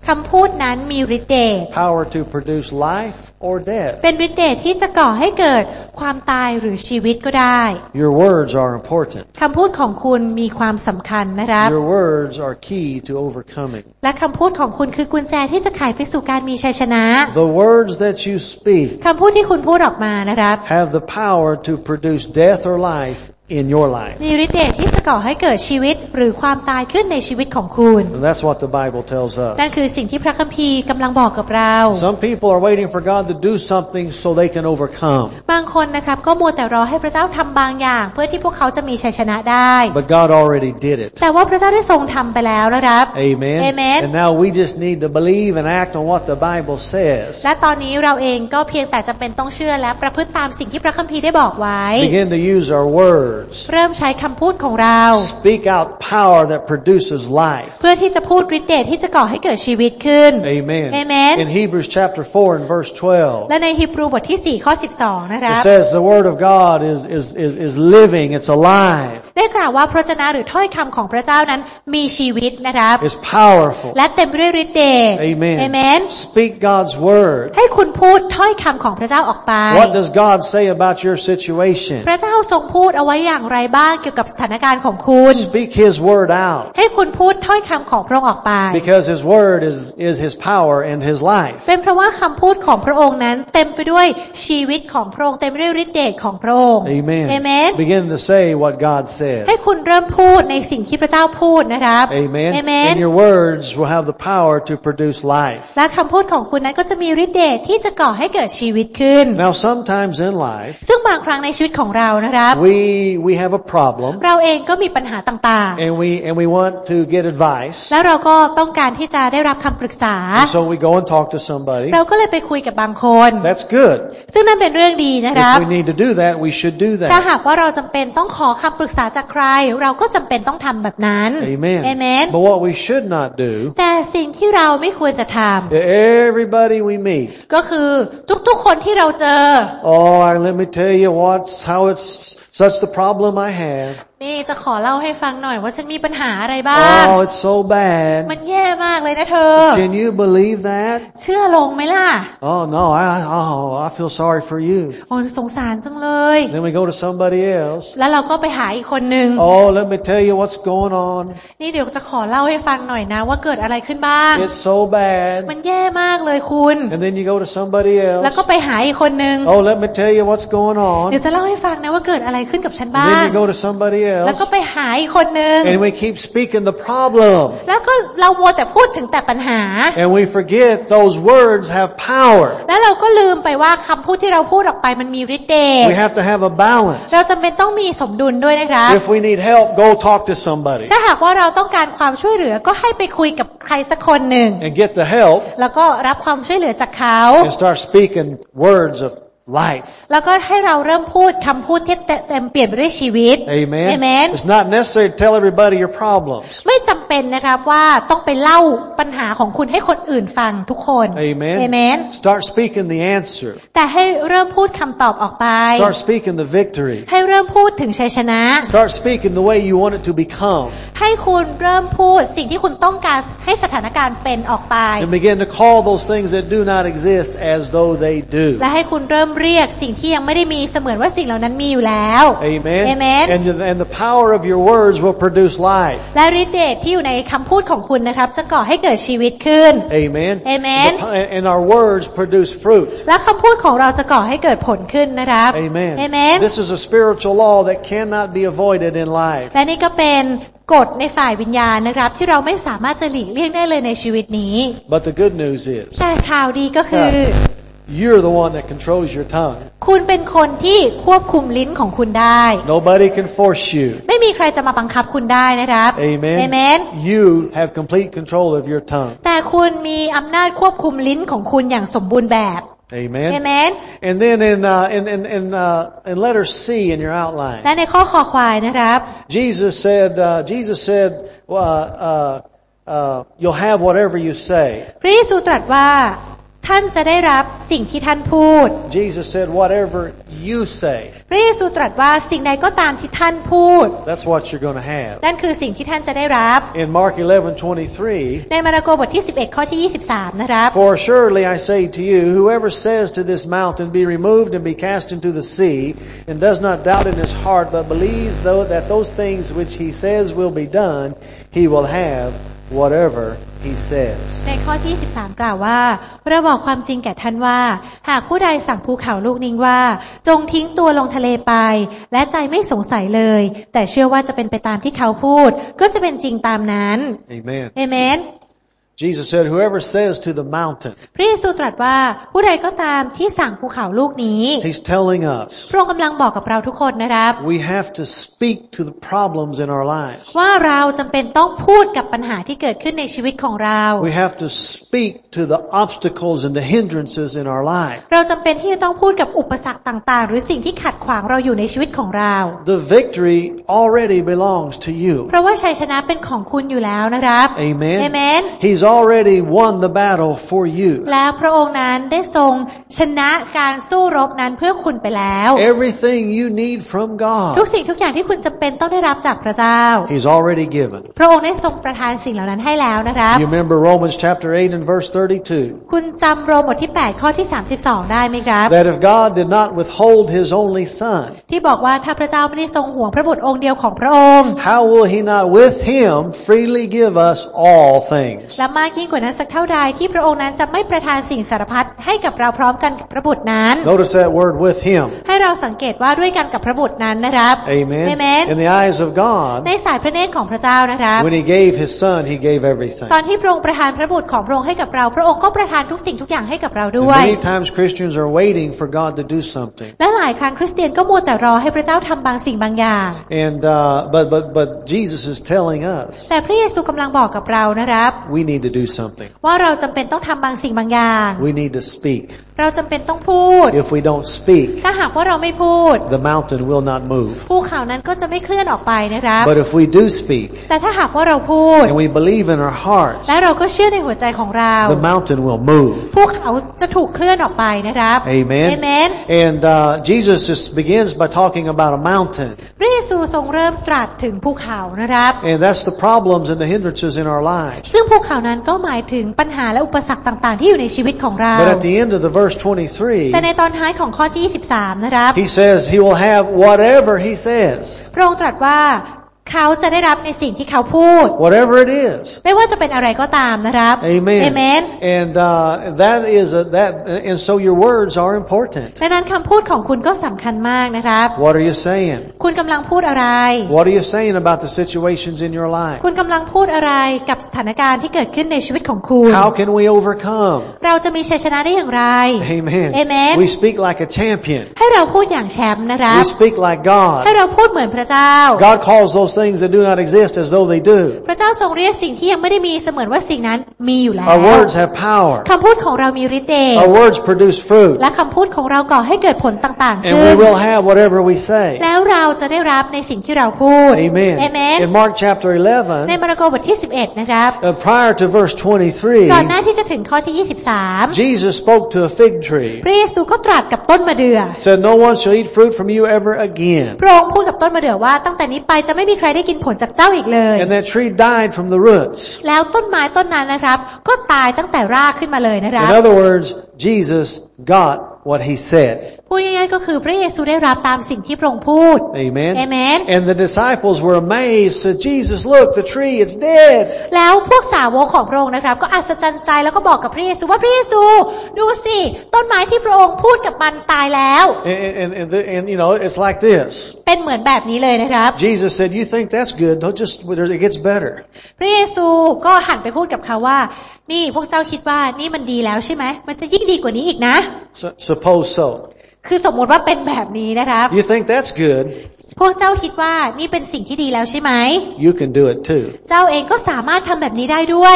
คำพูดนั้นมีฤทธิ์เดช Power to produce life or death. เป็นฤทธิ์เดชที่จะก่อให้เกิดความตายหรือชีวิตก็ได้ Your words are important. คำพูดของคุณมีความสำคัญนะครับ Your words are key to overcoming. และคำพูดของคุณคือกุญแจที่จะไขไปสู่การมีชัยชนะ The words that you speak คำพูดที่คุณพูดออกมานะครับ have the power to produce death or life in your life. มีฤทธิ์เดชที่จะก่อให้เกิดชีวิตหรือความตายขึ้นในชีวิตของคุณ And that's what the Bible tells us. นั่นคือสิ่งที่พระคัมภีร์กำลังบอกกับเรา Some people are waiting for God to do something so they can overcome. บางคนนะครับก็มัวแต่รอให้พระเจ้าทำบางอย่างเพื่อที่พวกเขาจะมีชัยชนะได้ But God already did it. แต่ว่าพระเจ้าได้ทรงทำไปแล้วนะครับ Amen. Amen. And now we just need to believe and act on what the Bible says. และตอนนี้เราเองก็เพียงแต่จำเป็นต้องเชื่อและประพฤติตามสิ่งที่พระคัมภีร์ได้บอกไว้ Begin to use our words. เริ่มใช้คำพูดของเรา Speak out power that produces life. เพื่อที่จะพูดฤทธิ์เดชที่จะก่อให้เกิดชีวิตขึ้น Amen. Amen. In Hebrews chapter 4 and verse 12. และในฮีบรูบทที่4ข้อ12นะครับ It says the word of God is living, it's alive. ได้กล่าวว่าพระวจนะหรือถ้อยคำของพระเจ้านั้นมีชีวิตนะครับ It's powerful. และเต็มไปด้วยฤทธิ์เดช Amen. Amen. Speak God's word. ให้คุณพูดถ้อยคำของพระเจ้าออกไป What does God say about your situation? พระเจ้าทรงพูดเอาไว้อย่างไรบ้างเกี่ยวกับสถานการณ์ของคุณ Speak His word out. ให้คุณพูดถ้อยคำของพระองค์ออกไป Because His word is His power and His life. เป็นเพราะว่าคำพูดของพระองค์นั้นเต็มไปด้วยชีวิตของพระองค์เต็มไปด้วยฤทธิ์เดชของพระองค์ Amen. Amen. Begin to say what God ให้ says. คุณเริ่มพูดในสิ่งที่พระเจ้าพูดนะครับ Amen. Amen. And your words will have the power to produce life. และคำพูดของคุณนั้นก็จะมีฤทธิ์เดชที่จะก่อให้เกิดชีวิตขึ้น Now sometimes in life, ซึ่งบางครั้งในชีวิตของเรานะครับ we have a problem เราเองก็มีปัญหาต่างๆ and we want to get advice. แล้วเราก็ต้องการที่จะได้รับคำปรึกษา And so we go and talk to somebody. เราก็เลยไปคุยกับบางคน That's good. ซึ่งนั่นเป็นเรื่องดีนะครับ If we need to do that, we should do ถ้า that. หากว่าเราจำเป็นต้องขอคำปรึกษาจากใคร เราก็จำเป็นต้องทำแบบนั้น Amen. Amen. But what we should not do, แต่สิ่งที่เราไม่ควรจะท everybody we meet, ำก็คือทุกๆคนที่เราเจอ let me tell you how it's such the problem I have. นี่จะขอเล่าให้ฟังหน่อยว่าฉันมีปัญหาอะไรบ้าง Oh, it's so bad. มันแย่มากเลยนะเธอ Can you believe that? เชื่อลงไหมล่ะ Oh no, I feel sorry for you. โอ้สงสารจังเลย Then we go to somebody else. แล้วเราก็ไปหาอีกคนนึง Oh, let me tell you what's going on. นี่เดี๋ยวจะขอเล่าให้ฟังหน่อยนะว่าเกิดอะไรขึ้นบ้าง It's so bad. มันแย่มากเลยคุณ And then you go to somebody แล้ว else. ก็ไปหาอีกคนนึง Oh, let me tell you what's going on. เดี๋ยวจะเล่าให้ฟังนะว่าเกิดอะไรขึ้นกับฉัน And บ้าง then you go to somebody แล้ว else. ก็ไปหาอีกคนนึง And we keep speaking the problem. แล้วก็เรามัวแต่พูดถึงแต่ปัญหา And we forget those words have power. แล้วเราก็ลืมไปว่าคำพูดที่เราพูดออกไปมันมีฤทธิ์เดช We have to have a balance. เราจำเป็นต้องมีสมดุลด้วยนะครับ If we need help, go talk to somebody ถ้าหากว่าเราต้องการความช่วยเหลือก็ให้ไปคุยกับใครสักคนหนึ่ง and get the help แล้วก็รับความช่วยเหลือจากเขา and start speaking words of life. แล้วก็ให้เราเริ่มพูดคำพูดที่เต็มเปลี่ยนไปด้วยชีวิต Amen. Amen. It's not necessary to tell everybody your problems. ไม่จำเป็นนะครับว่าต้องไปเล่าปัญหาของคุณให้คนอื่นฟังทุกคน Amen. Amen. Start speaking the answer. แต่ให้เริ่มพูดคำตอบออกไป Start speaking the victory. ให้เริ่มพูดถึงชัยชนะ Start speaking the way you want it to become. ให้คุณเริ่มพูดสิ่งที่คุณต้องการให้สถานการณ์เป็นออกไป And begin to call those things that do not exist as though they do. และให้คุณเริ่มเรียกสิ่งที่ยังไม่ได้มีเสมือนว่าสิ่งเหล่านั้นมีอยู่แล้ว Amen. Amen. And the power of your words will produce life. และฤทธิ์เดชที่อยู่ในคำพูดของคุณนะครับจะก่อให้เกิดชีวิตขึ้น Amen. Amen. And our words produce fruit. และคำพูดของเราจะก่อให้เกิดผลขึ้นนะครับ Amen. Amen. This is a spiritual law that cannot be avoided in life. และนี่ก็เป็นกฎในฝ่ายวิญญาณนะครับที่เราไม่สามารถจะหลีกเลี่ยงได้เลยในชีวิตนี้ But the good news is แต่ข่าวดีก็คือ you're the one that controls your tongue. คุณเป็นคนที่ควบคุมลิ้นของคุณได้ Nobody can force you. ไม่มีใครจะมาบังคับคุณได้นะครับ Amen. Amen. You have complete control of your tongue. แต่คุณมีอำนาจควบคุมลิ้นของคุณอย่างสมบูรณ์แบบ Amen. Amen. And then in letter C in your outline, และในข้อคอควายนะครับ Jesus said, you'll have whatever you say. พระเยซูตรัสว่าท่านจะได้รับสิ่งที่ท่านพูด Jesus said, whatever you say. พระเยซูตรัสว่าสิ่งใดก็ตามที่ท่านพูด That's what you're going to have. นั่นคือสิ่งที่ท่านจะได้รับ In Mark 11:23, ในมาระโกบทที่11ข้อที่23นะครับ For surely I say to you, whoever says to this mountain, be removed and be cast into the sea, and does not doubt in his heart, but believes that those things which he says will be done, he will have whatever he says. ในข้อที่23กล่าวว่าเราบอกความจริงแก่ท่านว่าหากผู้ใดสั่งภูเขาลูกนี้ว่าจงทิ้งตัวลงทะเลไปและใจไม่สงสัยเลยแต่เชื่อว่าจะเป็นไปตามที่เขาพูดก็จะเป็นจริงตามนั้น Amen. เอเมน Jesus said, whoever says to the mountain. พระเยซูตรัสว่าผู้ใดก็ตามที่สั่งภูเขาลูกนี้ He's telling us. พระองค์กำลังบอกกับเราทุกคนนะครับ We have to speak to the problems in our lives. ว่าเราจำเป็นต้องพูดกับปัญหาที่เกิดขึ้นในชีวิตของเรา We have to speak to the obstacles and the hindrances in our life. เราจำเป็นที่จะต้องพูดกับอุปสรรคต่างๆหรือสิ่งที่ขัดขวางเราอยู่ในชีวิตของเรา The victory already belongs to you. เพราะว่าชัยชนะเป็นของคุณอยู่แล้วนะครับ Amen. Amen. He's already won the battle for you. แล้วพระองค์นั้นได้ทรงชนะการสู้รบนั้นเพื่อคุณไปแล้ว Everything you need from ทุก God, สิ่งทุกอย่างที่คุณจำเป็นต้องได้รับจากพระเจ้า He's already given. พระองค์ได้ทรงประทานสิ่งเหล่านั้นให้แล้วนะครับ You remember Romans chapter 8 and verse 32. คุณจำโรมบทที่8ข้อที่32ได้ไหมครับ That if God did not withhold His only Son, ที่บอกว่าถ้าพระเจ้าไม่ได้ทรงห่วงพระบุตรองค์เดียวของพระองค์ how will He not with Him freely give us all things? และมากยิ่งกว่านั้นสักเท่าใดที่พระองค์นั้นจะไม่ประทานสิ่งสารพัดให้กับเราพร้อมกันกับพระบุตรนั้น Notice that word with Him. ให้เราสังเกตว่าด้วยกันกับพระบุตรนั้นนะครับ Amen. Amen. In the eyes of God, ในสายพระเนตรของพระเจ้านะครับ when He gave His Son, He gave everything. ตอนที่พระองค์ประทานพระบุตรของพระองค์ให้กับเราพระองค์ก็ประทานทุกสิ่งทุกอย่างให้กับเราด้ And วย many times Christians are waiting for God to do something. และหลายครั้งคริสเตียนก็มัวแต่รอให้พระเจ้าทำบางสิ่งบางอย่าง And but Jesus is telling us แต่พระเยซูกำลังบอกกับเรานะครับ we need to do something. ว่าเราจำเป็นต้องทำบางสิ่งบางอย่าง We need to speak. เราจำเป็นต้องพูด If we don't speak, ถ้าหากว่าเราไม่พูด the mountain will not move. ภูเขานั้นก็จะไม่เคลื่อนออกไปนะครับ But if we do speak แต่ถ้าหากว่าเราพูด and we believe in our hearts, และเราก็เชื่อในหัวใจของเรา the mountain will move. ภูเขาจะถูกเคลื่อนออกไปนะครับ Amen. Amen. And Jesus just begins by talking about a mountain. พระเยซูทรงเริ่มตรัสถึงภูเขานะครับ And that's the problems and the hindrances in our lives. ซึ่งภูเขานั้นก็หมายถึงปัญหาและอุปสรรคต่างๆที่อยู่ในชีวิตของเรา But at the end of the verse 23, แต่ในตอนท้ายของข้อที่23นะครับ He says He will have whatever He says. พระองค์ตรัสว่าเขาจะได้รับในสิ่งที่เขาพูด Whatever it is. ไม่ว่าจะเป็นอะไรก็ตามนะครับ Amen. Amen. And and so your words are important. ดังนั้นคำพูดของคุณก็สำคัญมากนะครับ What are you saying? คุณกำลังพูดอะไร What are you saying about the situations in your life? คุณกำลังพูดอะไรกับสถานการณ์ที่เกิดขึ้นในชีวิตของคุณ How can we overcome? เราจะมีชัยชนะได้อย่างไร Amen. Amen. We speak like a champion. ให้เราพูดอย่างแชมป์นะครับ We speak like ให้ God. เราพูดเหมือนพระเจ้า God calls those things that do not exist as though they do. พระเจ้าทรงเรียกสิ่งที่ยังไม่ได้มีเสมือนว่าสิ่งนั้นมีอยู่แล้ว Our words have power. คำพูดของเรามีฤทธิ์เดช Our words produce fruit. และคำพูดของเราก่อให้เกิดผลต่างๆ And ขึ้ we น will have whatever we say. แล้วเราจะได้รับในสิ่งที่เราพูด Amen. Amen. In Mark chapter ใน 11, มาระโกบทที่11นะครับ prior to verse ก่อนหน้า 23, ที่จะถึงข้อที่23 Jesus spoke to a fig tree. พระเยซูก็ตรัสกับต้นมะเดื่อ Said, no one shall eat fruit from you ever again. พระองค์พูดกับต้นมะเดื่อว่าตั้งแต่นี้ไปจะไม่มีใครได้กินผลจากเจ้าอีกเลย And that tree died from the roots. แล้วต้นไม้ต้นนั้นนะครับก็ตายตั้งแต่รากขึ้นมาเลยนะครับ In other words, Jesus got what He said. พูดง่ายๆก็คือพระเยซูได้รับตามสิ่งที่พระองค์พูด Amen. Amen. And the disciples were amazed. Said, Jesus, look, the tree, it's dead. แล้วพวกสาวกของพระองค์นะครับก็อัศจรรย์ใจแล้วก็บอกกับพระเยซูว่าพระเยซูดูสิต้นไม้ที่พระองค์พูดกับมันตายแล้ว And you know, it's like this. เป็นเหมือนแบบนี้เลยนะครับ Jesus said, you think that's good. Don't just, it gets better. พระเยซูก็หันไปพูดกับเขาว่านี่พวกเจ้าคิดว่านี่มันดีแล้วใช่ไหมมันจะยิ่งดีกว่านี้อีกนะ Suppose so. คือสมมติว่าเป็นแบบนี้นะครับ You think that's good. พวกเจ้าคิดว่านี่เป็นสิ่งที่ดีแล้วใช่ไหม You can do it too. เจ้าเองก็สามารถทำแบบนี้ได้ด้วย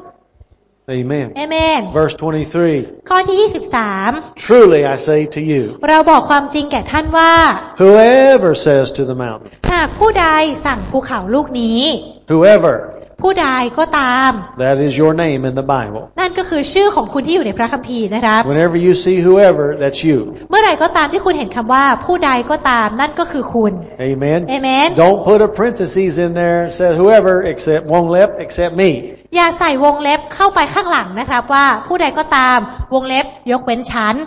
Amen. Amen. Verse 23. ข้อที่23 Truly I say to you, เราบอกความจริงแก่ท่านว่า whoever says to the mountain, หากผู้ใดสั่งภูเขาลูกนี้ whoever, ผู้ใดก็ตาม That is your name in the Bible. นั่นก็คือชื่อของคุณที่อยู่ในพระคัมภีร์นะครับ Whenever you see whoever, that's you. เมื่อไหร่ก็ตามที่คุณเห็นคำว่าผู้ใดก็ตามนั่นก็คือคุณ Amen. Amen. Don't put a parentheses in there that says whoever except won't let except me. อย่าใส่วงเล็บเข้าไปข้างหลังนะครับว่าผู้ใดก็ตามวงเล็บยกเว้นฉัน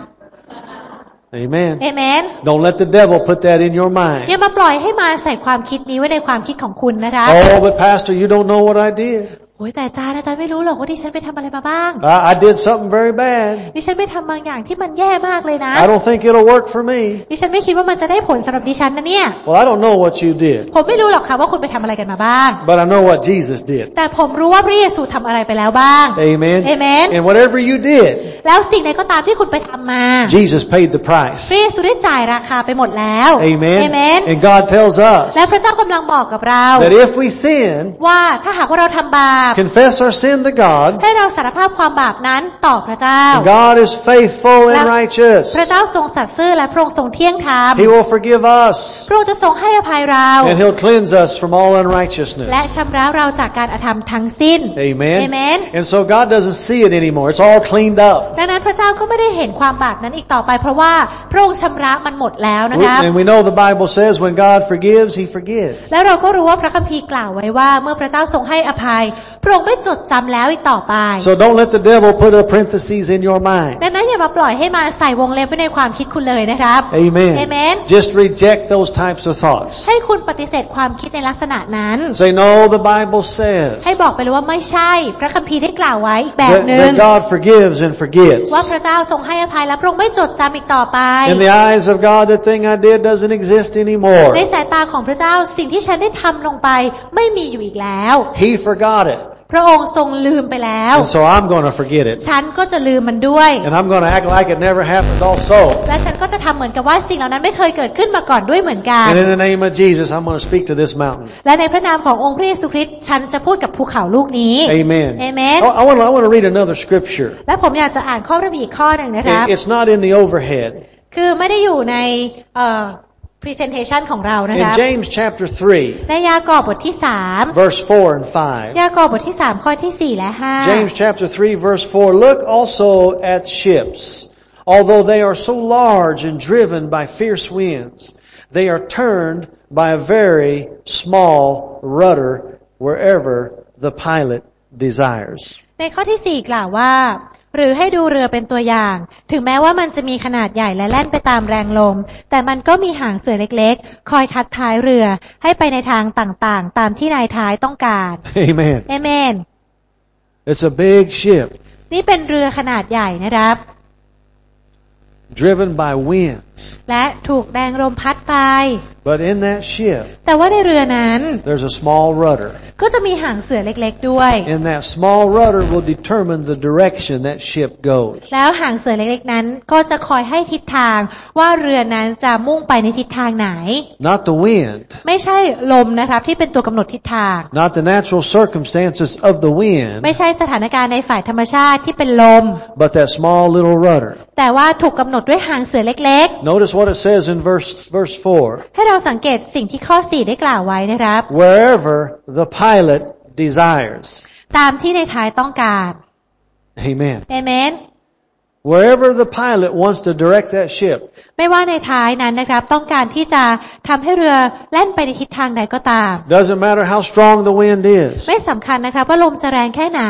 Amen. Amen. Don't let the devil put that in your mind. อย่ามาปล่อยให้มาใส่ความคิดนี้ไว้ในความคิดของคุณนะครับ Oh, but pastor, you don't know what I did. โอ้ยแต่อาจารย์ไม่รู้หรอกว่าดิฉันไปทำอะไรมาบ้าง I did something very bad. ดิฉันไปทำบางอย่างที่มันแย่มากเลยนะ I don't think it'll work for me. ดิฉันไม่คิดว่ามันจะได้ผลสำหรับดิฉันนะเนี่ย Well, I don't know what you did. ผมไม่รู้หรอกค่ะว่าคุณไปทำอะไรกันมาบ้าง But I know what Jesus did. แต่ผมรู้ว่าพระเยซูทำอะไรไปแล้วบ้าง Amen. Amen. And whatever you did, แล้วสิ่งใดก็ตามที่คุณไปทำมา Jesus paid the price. พระเยซูได้จ่ายราคาไปหมดแล้ว Amen. Amen. And God tells us และพระเจ้ากำลังบอกกับเรา that if we sin, ว่าถ้าหากว่าเราทำบาป confess our sin to God, ให้เราสารภาพความบาปนั้นต่อพระเจ้า and God is faithful and righteous. พระเจ้าทรงสัตย์ซื่อและพระองค์ทรงเที่ยงธรรม He will forgive us, พระองค์จะทรงให้อภัยเรา and He'll cleanse us from all unrighteousness. และชำระเราจากการอธรรมทั้งสิ้น Amen. Amen. And so God doesn't see it anymore. It's all cleaned up. ดังนั้นพระเจ้าก็ไม่ได้เห็นความบาปนั้นอีกต่อไปเพราะว่าพระองค์ชำระมันหมดแล้วนะครับ And we know the Bible says when God forgives, He forgives. แล้วเราก็รู้ว่าพระคัมภีร์กล่าวไว้ว่าเมื่อพระเจ้าทรงให้อภัยพระองค์ไม่จดจำแล้วอีกต่อไป So don't let the devil put a parentheses in your mind. ดังนั้นอย่ามาปล่อยให้มาใส่วงเล็บไว้ในความคิดคุณเลยนะครับ Amen. Amen. Just reject those types of thoughts. ให้คุณปฏิเสธความคิดในลักษณะนั้น Say, no, the Bible says ให้บอกไปเลยว่าไม่ใช่พระคัมภีร์ได้กล่าวไว้อีกแบบหนึ่ง that God forgives and forgets. ว่าพระเจ้าทรงให้อภัยและพระองค์ไม่จดจำอีกต่อไป In the eyes of God, the thing I did doesn't exist anymore. ในสายตาของพระเจ้าสิ่งที่ฉันได้ทำลงไปไม่มีอยู่อีกแล้ว He forgot it. พระองค์ทรงลืมไปแล้ว And so I'm going to forget it. ฉันก็จะลืมมันด้วย And I'm going to act like it never happened also. และฉันก็จะทำเหมือนกับว่าสิ่งเหล่านั้นไม่เคยเกิดขึ้นมาก่อนด้วยเหมือนกัน And in the name of Jesus, I'm going to speak to this mountain. และในพระนามขององค์พระเยซูคริสต์ฉันจะพูดกับภูเขาลูกนี้ Amen. Amen. I want to read another scripture. และผมอยากจะอ่านข้อพระบิดอีกข้อหนึ่งนะครับ It's not in the overhead. คือไม่ได้อยู่ในpresentation ของเรานะ In ครับ James chapter 3, ในยากอบบทที่3 verse 4 and 5. ยากอบบทที่3ข้อที่4และ5 James chapter 3 verse 4, look also at ships. Although they are so large and driven by fierce winds, they are turned by a very small rudder wherever the pilot desires. ในข้อที่4กล่าวว่าหรือให้ดูเรือเป็นตัวอย่างถึงแม้ว่ามันจะมีขนาดใหญ่และแล่นไปตามแรงลมแต่มันก็มีหางเสือเล็กๆคอยคัดท้ายเรือให้ไปในทางต่างๆตามที่นายท้ายต้องการ Amen. Amen. It's a big ship. นี่เป็นเรือขนาดใหญ่นะครับ Driven by winds. และถูกแรงลมพัดไป But in that ship, แต่ว่าในเรือนั้น there's a small rudder. ก็จะมีหางเสือเล็กๆด้วย And that small rudder will determine the direction that ship goes. แล้วหางเสือเล็กๆนั้นก็จะคอยให้ทิศทางว่าเรือนั้นจะมุ่งไปในทิศทางไหน Not the wind. ไม่ใช่ลมนะครับที่เป็นตัวกำหนดทิศทาง Not the natural circumstances of the wind. ไม่ใช่สถานการณ์ในฝ่ายธรรมชาติที่เป็นลม But that small little rudder. แต่ว่าถูกกำหนดด้วยหางเสือเล็ก Notice what it says in verse 4. ๆให้เราสังเกตสิ่งที่ข้อ4ได้กล่าวไว้นะครับ Wherever the pilot desires. ตามที่ในท้ายต้องการ Amen. Amen. Wherever the pilot wants to direct that ship. ไม่ว่าในท้ายนั้นนะครับต้องการที่จะทำให้เรือแล่นไปในทิศทางใดก็ตาม Doesn't matter how strong the wind is. ไม่สำคัญนะครับว่าลมจะแรงแค่ไหน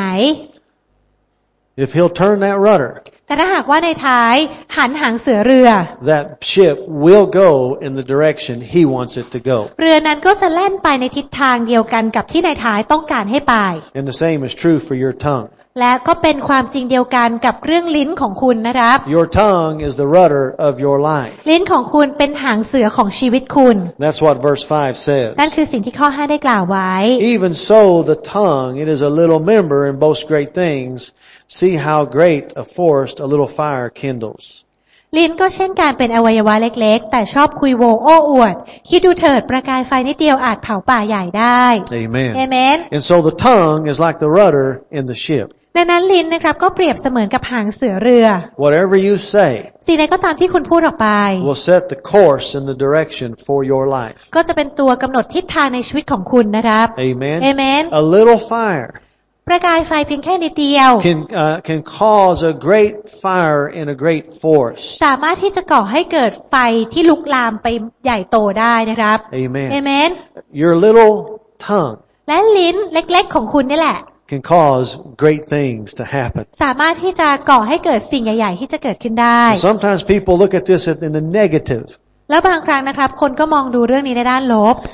If he'll turn that rudder, แต่ถ้าหากว่าในท้ายหันหางเสือเรือ that ship will go in the direction he wants it to go. เรือนั้นก็จะแล่นไปในทิศทางเดียวกันกับที่ในท้ายต้องการให้ไป And the same is true for your tongue. และก็เป็นความจริงเดียวกันกับเรื่องลิ้นของคุณนะครับ Your tongue is the rudder of your life. ลิ้นของคุณเป็นหางเสือของชีวิตคุณ That's what verse 5 says. นั่นคือสิ่งที่ข้อ5ได้กล่าวไว้ Even so, the tongue, it is a little member and boasts great things. See how great a forest a little fire kindles. ลิ้นก็เช่นการเป็นอวัยวะเล็กๆแต่ชอบคุยโวโอ้อวดคิดดูเถิดประกายไฟนิดเดียวอาจเผาป่าใหญ่ได้ Amen. Amen. And so the tongue is like the rudder in the ship. ดังนั้นลิ้นนะครับก็เปรียบเสมือนกับหางเสือเรือ Whatever you say สิ่งใดก็ตามที่คุณพูดออกไป will set the course and the direction for your life. ก็จะเป็นตัวกำหนดทิศทางในชีวิตของคุณนะครับ Amen. Amen. A little fire ประกายไฟเพียงแค่นิดเดียว can cause a great fire in a great forest. สามารถที่จะก่อให้เกิดไฟที่ลุกลามไปใหญ่โตได้นะครับ Amen. Amen. Your little tongue และลิ้นเล็กๆของคุณนี่แหละ can cause great things to happen. สามารถที่จะก่อให้เกิดสิ่งใหญ่ๆที่จะเกิดขึ้นได้ Sometimes people look at this in the negative. แล้วบางครั้งนะครับคนก็มองดูเรื่องนี้ในด้านลบ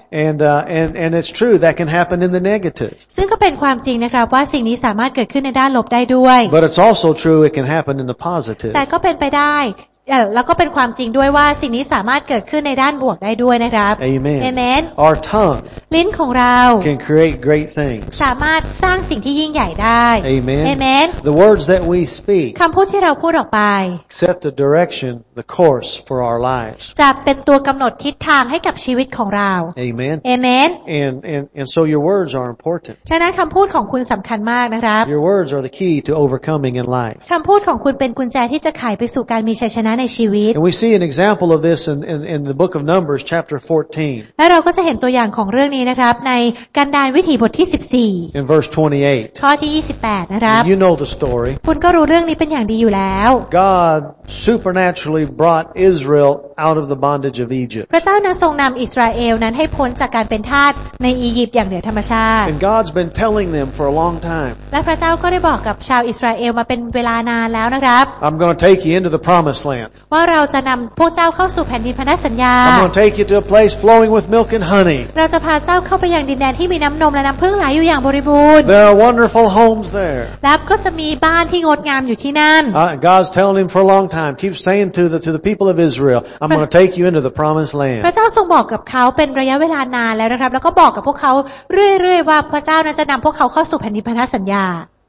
And it's true that can happen in the negative. ซึ่งก็เป็นความจริงนะครับว่าสิ่งนี้สามารถเกิดขึ้นในด้านลบได้ด้วย But it's also true it can happen in the positive. แต่ก็เป็นไปได้แล้วก็เป็นความจริงด้วยว่าสิ่งนี้สามารถเกิดขึ้นในด้านบวกได้ด้วยนะครับ Amen. Amen. Our tongue ลิ้นของเรา can create great things. สามารถสร้างสิ่งที่ยิ่งใหญ่ได้ Amen. Amen. The words that we speak คำพูดที่เราพูดออกไป set the direction, the course for our lives. จะเป็นตัวกำหนดทิศทางให้กับชีวิตของเรา Amen. Amen. And so your words are important. ฉะนั้นคำพูดของคุณสำคัญมากนะครับ Your words are the key to overcoming in life. คำพูดของคุณเป็นกุญแจที่จะไขไปสู่การมีชัยชนะในชีวิต And we see an example of this in the book of Numbers chapter 14. และเราก็จะเห็นตัวอย่างของเรื่องนี้นะครับในกันดารวิถีบทที่14 In verse 28. ข้อที่28นะครับ You know the story. คุณก็รู้เรื่องนี้เป็นอย่างดีอยู่แล้ว God supernaturally brought Israel out of the bondage of Egypt. พระเจ้านั้นทรงนำอิสราเอลนั้นให้พ้นจากการเป็นทาสในอียิปต์อย่างเหนือธรรมชาติ And God's been telling them for a long time. และพระเจ้าก็ได้บอกกับชาวอิสราเอลมาเป็นเวลานานแล้วนะครับ I'm going to take you into the promised land. ว่าเราจะนำพวกเจ้าเข้าสู่แผ่นดินพันธสัญญา I'm going to take you to a place flowing with milk and honey. เราจะพาเจ้าเข้าไปยังดินแดนที่มีน้ำนมและน้ำผึ้งไหลอยู่อย่างบริบูรณ์ There are wonderful homes there. และก็จะมีบ้านที่งดงามอยู่ที่นั่น God's telling him for a long time. Keep saying to the people of Israel, I'm going to take you into the promised พระ land. เจ้าทรงบอกกับเขาเป็นระยะเวลานานแล้วนะครับ แล้วก็บอกกับพวกเขาเรื่อยๆว่าพระเจ้านั้นจะนำพวกเขาเข้าสู่แผ่นดินพันธสัญญา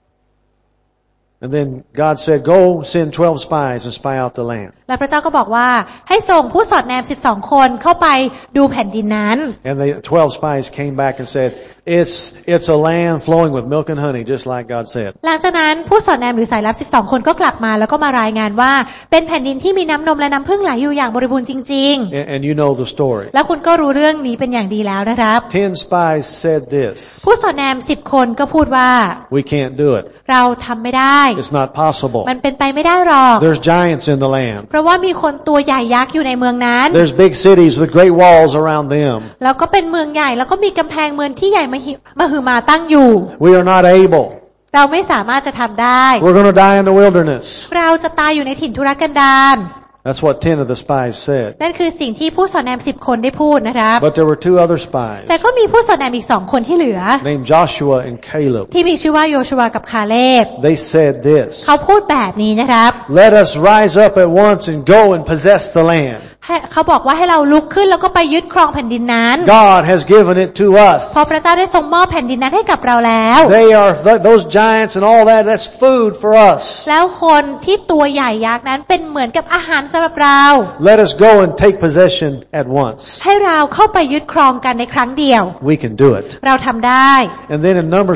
And then God said, go send 12 spies and spy out the land. และพระเจ้าก็บอกว่าให้ส่งผู้สอดแนม12 คนเข้าไปดูแผ่นดินนั้น And the 12 spies came back and said, it's a land flowing with milk and honey, just like God said. หลังจากนั้นผู้สอดแนมหรือสายลับ12 คนก็กลับมาแล้วก็มารายงานว่าเป็นแผ่นดินที่มีน้ำนมและน้ำผึ้งไหลอยู่อย่างบริบูรณ์จริง And you know the story. ๆแล้วคุณก็รู้เรื่องนี้เป็นอย่างดีแล้วนะครับ 10 spies said this. ผู้สอดแนม10 คนก็พูดว่า We can't do it. เราทำไม่ได้ It's not possible. มันเป็นไปไม่ได้หรอก There's giants in the land. เพราะว่ามีคนตัวใหญ่ยักษ์อยู่ในเมืองนั้น There's big cities with great walls around them. แล้วก็เป็นเมืองใหญ่แล้วก็มีกำแพงเมืองที่ใหญ่มหึมาตั้งอยู่ We are not able. เราไม่สามารถจะทำได้ We're going to die in the wilderness. เราจะตายอยู่ในถิ่นทุรกันดาร That's what 10 of the spies said. นั่นคือสิ่งที่ผู้สอดแนม10 คนได้พูดนะครับ But there were 2 other spies แต่ก็มีผู้สอดแนมอีก2 คนที่เหลือ named Joshua and Caleb. ที่มีชื่อว่าโยชูวากับคาเลบ They said this. เขาพูดแบบนี้นะครับ Let us rise up at once and go and possess the land. เขาบอกว่าให้เราลุกขึ้นแล้วก็ไปยึดครองแผ่นดินนั้น God has given it to us. เพราะพระเจ้าได้ทรงมอบแผ่นดินนั้นให้กับเราแล้ว Those giants and all that, that's food for us. แล้วคนที่ตัวใหญ่ยักษ์นั้นเป็นเหมือนกับอาหารสำหรับเรา Let us go and take possession at once. ให้เราเข้าไปยึดครองกันในครั้งเดียว We can do it. เราทำได้ And then in Numbers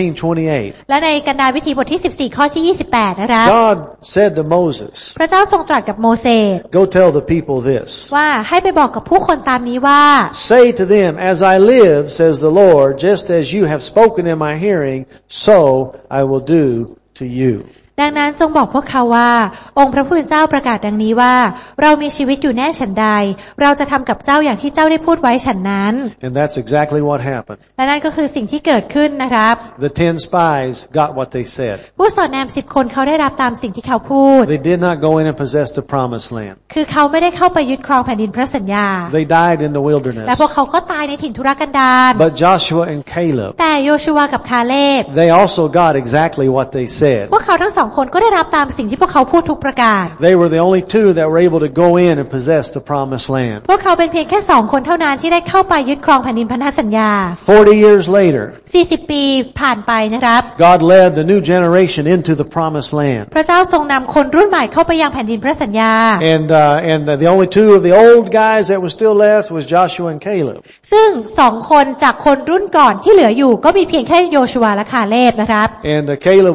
14:28, และในกันดารวิถีบทที่14ข้อที่28นะครับ God said to Moses, พระเจ้าทรงตรัสกับโมเสส go tell the people this. ว่าให้ไปบอกกับผู้คนตามนี้ว่า Say to them, as I live, says the Lord, just as you have spoken in my hearing, so I will do to you. ดังนั้นจงบอกพวกเขาว่าองค์พระผู้เป็นเจ้าประกาศดังนี้ว่าเรามีชีวิตอยู่แน่ฉันใดเราจะทำกับเจ้าอย่างที่เจ้าได้พูดไว้ฉันนั้น And that's exactly what happened. และนั่นก็คือสิ่งที่เกิดขึ้นนะครับ The 10 spies got what they said. ผู้สอดแนม10 คนเขาได้รับตามสิ่งที่เขาพูด They did not go in and possess the promised land. คือเขาไม่ได้เข้าไปยึดครองแผ่นดินพระสัญญา They died in the wilderness. และพวกเขาก็ตายในถิ่นทุรกันดาร But Joshua and Caleb, แต่โยชูวากับคาเลบ they also got exactly what they said. พวกเขาทั้งองคนก็ได้รับตามสิ่งที่พวกเขาพูดทุกประการ They were the only two that were able to go in and possess the promised land. พวกเขาเป็นเพียงแค่2คนเท่านั้นที่ได้เข้าไปยึดครองแผ่นดินพันธสัญญา 40 years later, 40 ปีผ่านไปนะครับ God led the new generation into the promised land. พระเจ้าทรงนำคนรุ่นใหม่เข้าไปยังแผ่นดินพระสัญญา And the only two of the old guys that was still left was Joshua and Caleb. ซึ่ง2คนจากคนรุ่นก่อนที่เหลืออยู่ก็มีเพียงแค่โยชูวาและคาเลบนะครับ And Caleb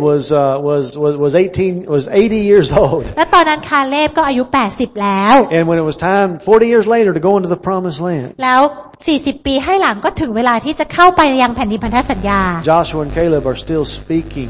was 80 years old. และตอนนั้นคาเลบก็อายุ80แล้ว And when it was time 40 years later to go into the promised land, แล้ว40 ปีให้หลังก็ถึงเวลาที่จะเข้าไปยังแผ่นดินพันธสัญญา Joshua and Caleb are still speaking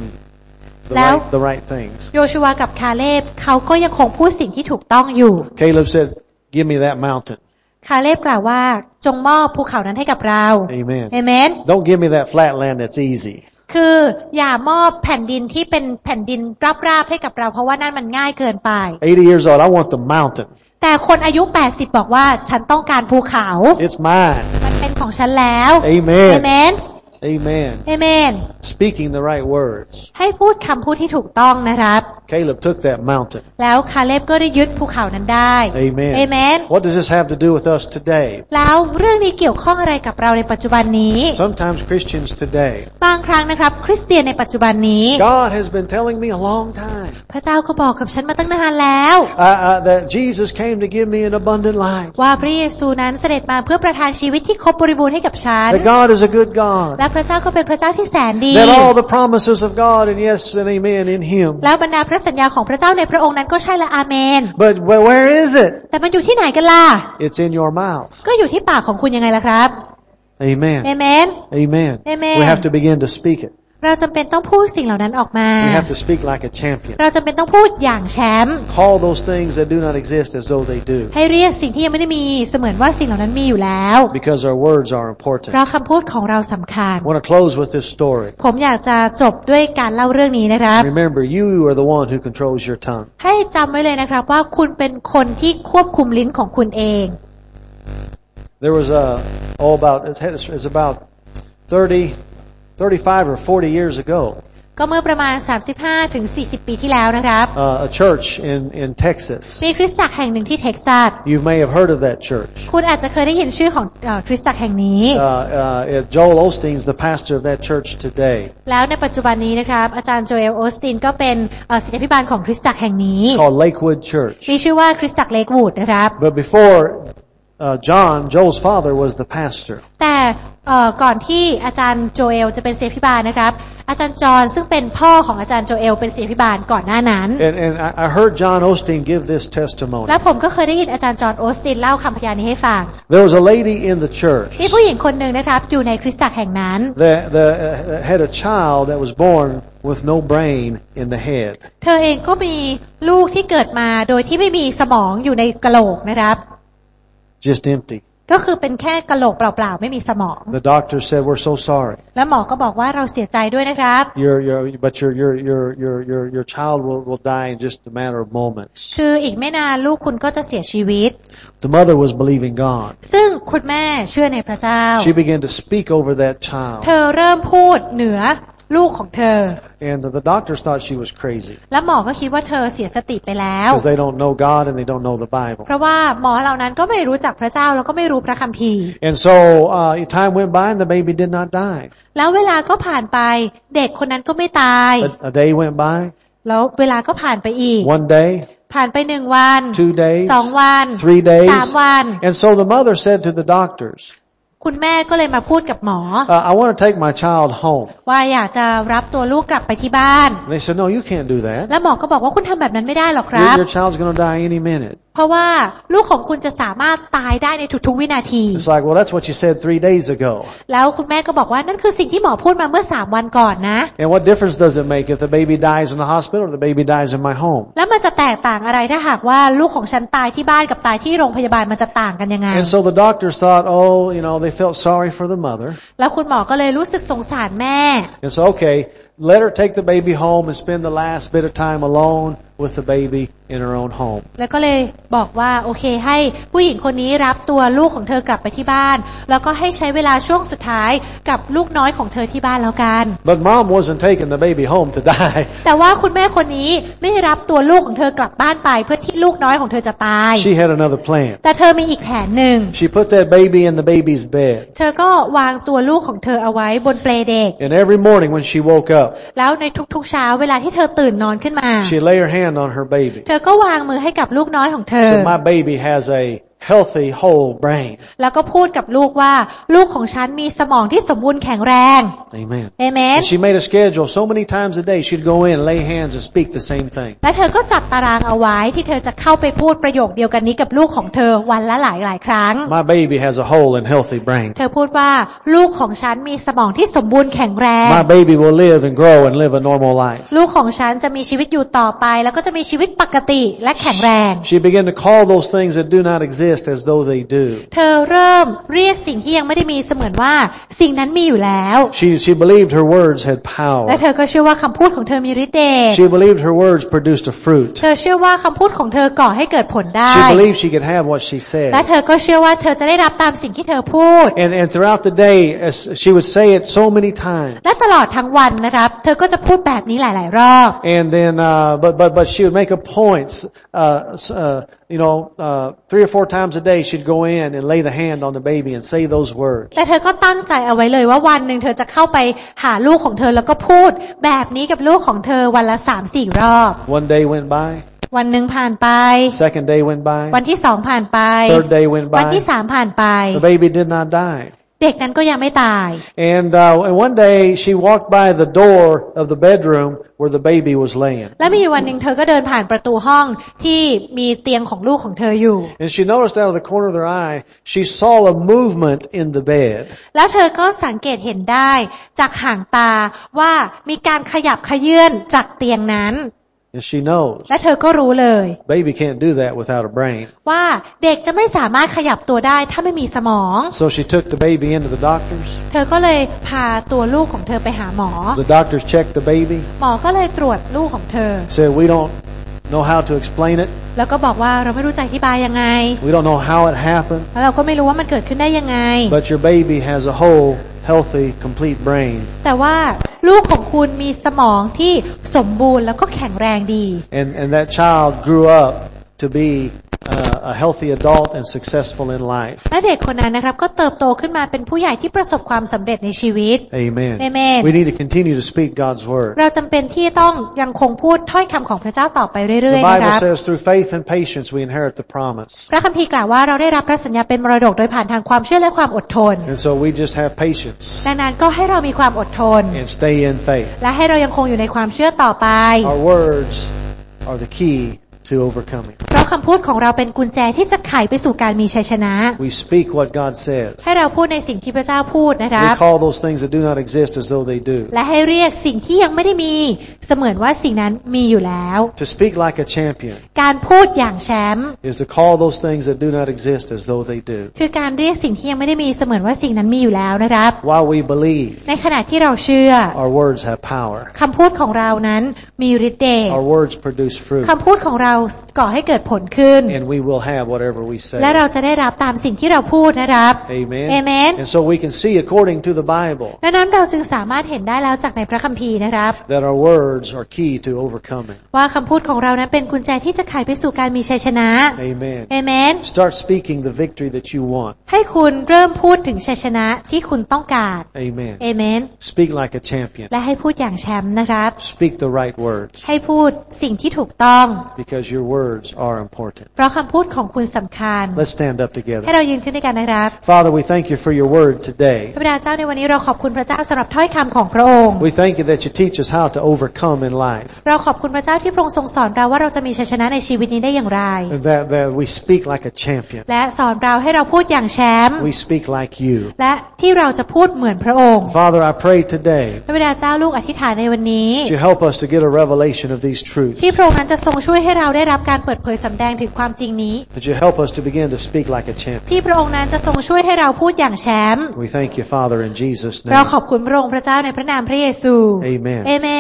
the right things. โยชูวากับคาเลบเขาก็ยังคงพูดสิ่งที่ถูกต้องอยู่ Caleb said, "Give me that mountain." คาเลบกล่าวว่าจงมอบภูเขานั้นให้กับเรา Amen. เอเมน Don't give me that flat land that's easy. คืออย่ามอบแผ่นดินที่เป็นแผ่นดินราบๆให้กับเราเพราะว่านั่นมันง่ายเกินไป 80 years old, I want the mountain. แต่คนอายุ80บอกว่าฉันต้องการภูเขา It's mine. มันเป็นของฉันแล้ว Amen. เอเมน Amen. เอเมน Speaking the right words. ให้พูดคำพูดที่ถูกต้องนะครับ Caleb took that mountain. แล้วคาเลบก็ได้ยึดภูเขานั้นได้ Amen. เอเมน What does this have to do with us today? แล้วเรื่องนี้เกี่ยวข้องอะไรกับเราในปัจจุบันนี้ Sometimes Christians today, บางครั้งนะครับคริสเตียนในปัจจุบันนี้ God has been telling me a long time พระเจ้าก็บอกกับฉันมาตั้งนานแล้ว that Jesus came to give me an abundant life. ว่าพระเยซูนั้นเสด็จมาเพื่อประทานชีวิตที่ครบบริบูรณ์ให้กับฉัน That God is a good God. และพระเจ้าก็เป็นพระเจ้าที่แสนดี That all the promises of God and yes and amen in Him. แล้วบรรดาพระสัญญาของพระเจ้าในพระองค์นั้นก็ใช่และอาเมน But where is it? แต่มันอยู่ที่ไหนกันล่ะ It's in your mouth. ก็อยู่ที่ปากของคุณยังไงล่ะครับ Amen. เอเมน Amen. Amen. We have to begin to speak it. เราจำเป็นต้องพูดสิ่งเหล่านั้นออกมา We have to speak like a champion. เราจำเป็นต้องพูดอย่างแชมป์ Call those things that do not exist as though they do. ให้เรียกสิ่งที่ยังไม่ได้มีเสมือนว่าสิ่งเหล่านั้นมีอยู่แล้ว Because our words are เพ important. ราะคำพูดของเราสำคัญ I want to close with this story. ผมอยากจะจบด้วยการเล่าเรื่องนี้นะครับ Remember, you are the one who controls your tongue. ให้จำไว้เลยนะครับว่าคุณเป็นคนที่ควบคุมลิ้นของคุณเอง There was it's about 35 or 40 years ago. ก็เมื่อประมาณ 35 ถึง 40 ปีที่แล้วนะครับ A church in Texas. มีคริสตจักรแห่งหนึ่งที่เท็กซัส You may have heard of that church. คุณอาจจะเคยได้ยินชื่อของคริสตจักรแห่งนี้ Joel Osteen is the pastor of that church today. แล้วในปัจจุบันนี้นะครับอาจารย์โจเอล โอสตินก็เป็นศิษยาภิบาลของคริสตจักรแห่งนี้ Called Lakewood Church. มีชื่อว่าคริสตจักรเลควูดนะครับ But before Joel's father was the pastor. แต่ก่อนที่อาจารย์โจเอลจะเป็นศิษยาภิบาลนะครับอาจารย์จอห์นซึ่งเป็นพ่อของอาจารย์โจเอลเป็นศิษยาภิบาลก่อนหน้านั้น And I heard John Osteen give this testimony. และผมก็เคยได้ยินอาจารย์จอห์น โอสตินเล่าคำพยานนี้ให้ฟัง There was a lady in the church มีผู้หญิงคนหนึ่งนะครับอยู่ในคริสตจักรแห่งนั้น that had a child that was born with no brain in the head. เธอเองก็มีลูกที่เกิดมาโดยที่ไม่มีสมองอยู่ในกะโหลกนะครับ Just empty. ก็คือเป็นแค่กะโหลกเปล่าๆไม่มีสมอง The doctor said, "We're so sorry. แล้วหมอก็บอกว่าเราเสียใจด้วยนะครับ Your child will die in just a matter of moments." คืออีกไม่นานลูกคุณก็จะเสียชีวิต The mother was believing God. ซึ่งคุณแม่เชื่อในพระเจ้า She began to speak over that child. เธอเริ่มพูดเหนือลูกของเธอ And the doctors thought she was crazy. และหมอก็คิดว่าเธอเสียสติไปแล้ว Because they don't know God and they don't know the Bible. เพราะว่าหมอเหล่านั้นก็ไม่รู้จักพระเจ้าแล้วก็ไม่รู้พระคัมภีร์ And so time went by and the baby did not die. แล้วเวลาก็ผ่านไปเด็กคนนั้นก็ไม่ตาย A day went by. แล้วเวลาก็ผ่านไปอีก One day. ผ่านไป1 วัน 2 days. 2 วัน 3 days. 3 วัน And so the mother said to the doctors, คุณแม่ก็เลยมาพูดกับหมอ I want to take my child home. ว่าอยากจะรับตัวลูกกลับไปที่บ้าน And they said, "No, you can't do that. แล้วหมอก็บอกว่าคุณทำแบบนั้นไม่ได้หรอกครับ Your child's going to die any minute." เพราะว่าลูกของคุณจะสามารถตายได้ในทุกๆวินาที It's like, well, that's what you said 3 days ago. แล้วคุณแม่ก็บอกว่านั่นคือสิ่งที่หมอพูดมาเมื่อ3 วันก่อนนะ And what difference does it make if the baby dies in the hospital or the baby dies in my home? แล้วมันจะแตกต่างอะไรถ้าหากว่าลูกของฉันตายที่บ้านกับตายที่โรงพยาบาลมันจะต่างกันยังไง And so the doctors thought, they felt sorry for the mother. แล้วคุณหมอก็เลยรู้สึกสงสารแม่ And so, okay, let her take the baby home and spend the last bit of time alone with the baby in her own home. แล้วก็เลยบอกว่าโอเคให้ผู้หญิงคนนี้รับตัวลูกของเธอกลับไปที่บ้านแล้วก็ให้ใช้เวลาช่วงสุดท้ายกับลูกน้อยของเธอที่บ้านแล้วกัน But mom wasn't taking the baby home to die. แต่ว่าคุณแม่คนนี้ไม่รับตัวลูกของเธอกลับบ้านไปเพื่อที่ลูกน้อยของเธอจะตาย She had another plan. แต่เธอมีอีกแผนหนึ่ง She put that baby in the baby's bed. เธอก็วางตัวลูกของเธอเอาไว้บนเปลเด็ก And every morning when she woke up, แล้วในทุกๆเช้าเวลาที่เธอตื่นนอนขึ้นมา she lay her hand on her baby. เธอก็วางมือให้กับลูกน้อยของเธอ So my baby has a healthy whole brain. แล้วก็พูดกับลูกว่าลูกของฉันมีสมองที่สมบูรณ์แข็งแรง Amen. Amen. And she made a schedule so many times a day she'd go in, lay hands and speak the same thing. และเธอก็จัดตารางเอาไว้ที่เธอจะเข้าไปพูดประโยคเดียวกันนี้กับลูกของเธอวันละหลายครั้ง My baby has a whole and healthy brain. เธอพูดว่าลูกของฉันมีสมองที่สมบูรณ์แข็งแรง My baby will live and grow and live a normal life. ลูกของฉันจะมีชีวิตอยู่ต่อไปแล้วก็จะมีชีวิตปกติและแข็งแรง She began to call those things that do not exist as though they do. เธอเริ่มเรียกสิ่งที่ยังไม่ได้มีเสมือนว่าสิ่งนั้นมีอยู่แล้ว She believed her words had power. และเธอก็เชื่อว่าคำพูดของเธอมีฤทธิ์เดช She believed her words produced a fruit. เธอเชื่อว่าคำพูดของเธอก่อให้เกิดผลได้ She believed she could have what she said. และเธอก็เชื่อว่าเธอจะได้รับตามสิ่งที่เธอพูด And throughout the day, as she would say it so many times. และตลอดทั้งวันนะครับเธอก็จะพูดแบบนี้หลายๆรอบ And then, but she would make a point, 3 or 4 times a day she'd go in and lay the hand on the baby and say those words. แต่เธอก็ตั้งใจเอาไว้เลยว่าวันหนึ่งเธอจะเข้าไปหาลูกของเธอแล้วก็พูดแบบนี้กับลูกของเธอวันละ 3-4 รอบ One day went by. วันหนึ่งผ่านไป Second day went by. วันที่2ผ่านไป Third day went วันที่ by. 3ผ่านไป The baby did not die. เด็กนั้นก็ยังไม่ตาย And one day she walked by the door of the bedroom where the baby was laying. และมีวันหนึ่งเธอก็เดินผ่านประตูห้องที่มีเตียงของลูกของเธออยู่ And she noticed out of the corner of her eye, she saw a movement in the bed. แล้วเธอก็สังเกตเห็นได้จากห่างตาว่ามีการขยับเขยื่อนจากเตียงนั้น And she knows และเธอก็รู้เลย baby can't do that without a brain. ว่าเด็กจะไม่สามารถขยับตัวได้ถ้าไม่มีสมอง So she took the baby into the doctors. เธอก็เลยพาตัวลูกของเธอไปหาหมอ The doctors checked the baby. หมอก็เลยตรวจลูกของเธอ Said we don't know how to explain it. แล้วก็บอกว่าเราไม่รู้จะอธิบายยังไง We don't know how it happened. แล้วเราก็ไม่รู้ว่ามันเกิดขึ้นได้ยังไง But your baby has a whole, healthy, complete brain. แต่ว่าลูกของคุณมีสมองที่สมบูรณ์แล้วก็แข็งแรงดี And that child grew up to be a healthy adult and successful in life. และเด็กคนนั้นนะครับก็เติบโตขึ้นมาเป็นผู้ใหญ่ที่ประสบความสำเร็จในชีวิต Amen. Amen. We need to continue to speak God's word. เราจำเป็นที่ต้องยังคงพูดถ้อยคำของพระเจ้าต่อไปเรื่อย The ๆนะค Bible รับ says through faith and patience we inherit the promise. พระคัมภีร์กล่าวว่าเราได้รับพระสัญญาเป็นมรดกโดยผ่านทางความเชื่อและความอดทน And so we just have patience ดังนั้นก็ให้เรามีความอดทน and stay in faith. และให้เรายังคงอยู่ในความเชื่อต่อไป Our words are the key to overcoming. เพราะคำพูดของเราเป็นกุญแจที่จะไขไปสู่การมีชัยชนะ We speak what God says. ให้เราพูดในสิ่งที่พระเจ้าพูดนะครับ We call those things that do not exist as though they do. และให้เรียกสิ่งที่ยังไม่ได้มีเสมือนว่าสิ่งนั้นมีอยู่แล้ว To speak like a champion การพูดอย่างแชมป์ is to call those things that do not exist as though they do. คือการเรียกสิ่งที่ยังไม่ได้มีเสมือนว่าสิ่งนั้นมีอยู่แล้วนะครับ While we believe, ในขณะที่เราเชื่อ our words have power. คำพูดของเรานั้นมีฤทธิ์เดช Our words produce fruit. คำพูดของเราก่อให้เกิดผลขึ้น And we will have whatever we say. และเราจะได้รับตามสิ่งที่เราพูดนะครับ Amen. Amen. And so we can see according to the Bible ดังนั้นเราจึงสามารถเห็นได้แล้วจากในพระคัมภีร์นะครับ that our words are key to overcoming. ว่าคำพูดของเรานั้นเป็นกุญแจที่จะไขไปสู่การมีชัยชนะ Amen. Amen. Start speaking the victory that you want. ให้คุณเริ่มพูดถึงชัยชนะที่คุณต้องการ Amen. Amen. Speak like a champion. และให้พูดอย่างแชมป์นะครับ Speak the right words ให้พูดสิ่งที่ถูกต้อง because your words are important. เพราะคำพูดของคุณสำคัญ Let's stand up ให้ together. เรายืนขึ้นด้วยกันนะครับ Father, we thank you for your word พ today. ระบิดาเจ้าในวันนี้เราขอบคุณพระเจ้าสำหรับถ้อยคำของพระองค์ We thank you that you teach us how to overcome in life. เราขอบคุณพระเจ้าที่พระองค์ทรงสอนเราว่าเราจะมีชัยชนะในชีวิตนี้ได้อย่างไร That we speak like a champion. และสอนเราให้เราพูดอย่างแชมป์ We speak like you. และที่เราจะพูดเหมือนพระองค์ Father, I pray today พระบิดาเจ้าลูกอธิษฐานในวันนี้ that you help us to get a revelation of these truths. ที่พระองค์นั้นจะทรงช่วยให้เราได้รับการเปิดเผยสำแดงถึงความจริงนี้ That you help us to begin to speak like a champion. ที่พระองค์นั้นจะทรงช่วยให้เราพูดอย่างแชมป์ We thank you, Father, in Jesus' เรา name. ขอบคุณพระองค์พระเจ้าในพระนามพระเยซู Amen. Amen. As every head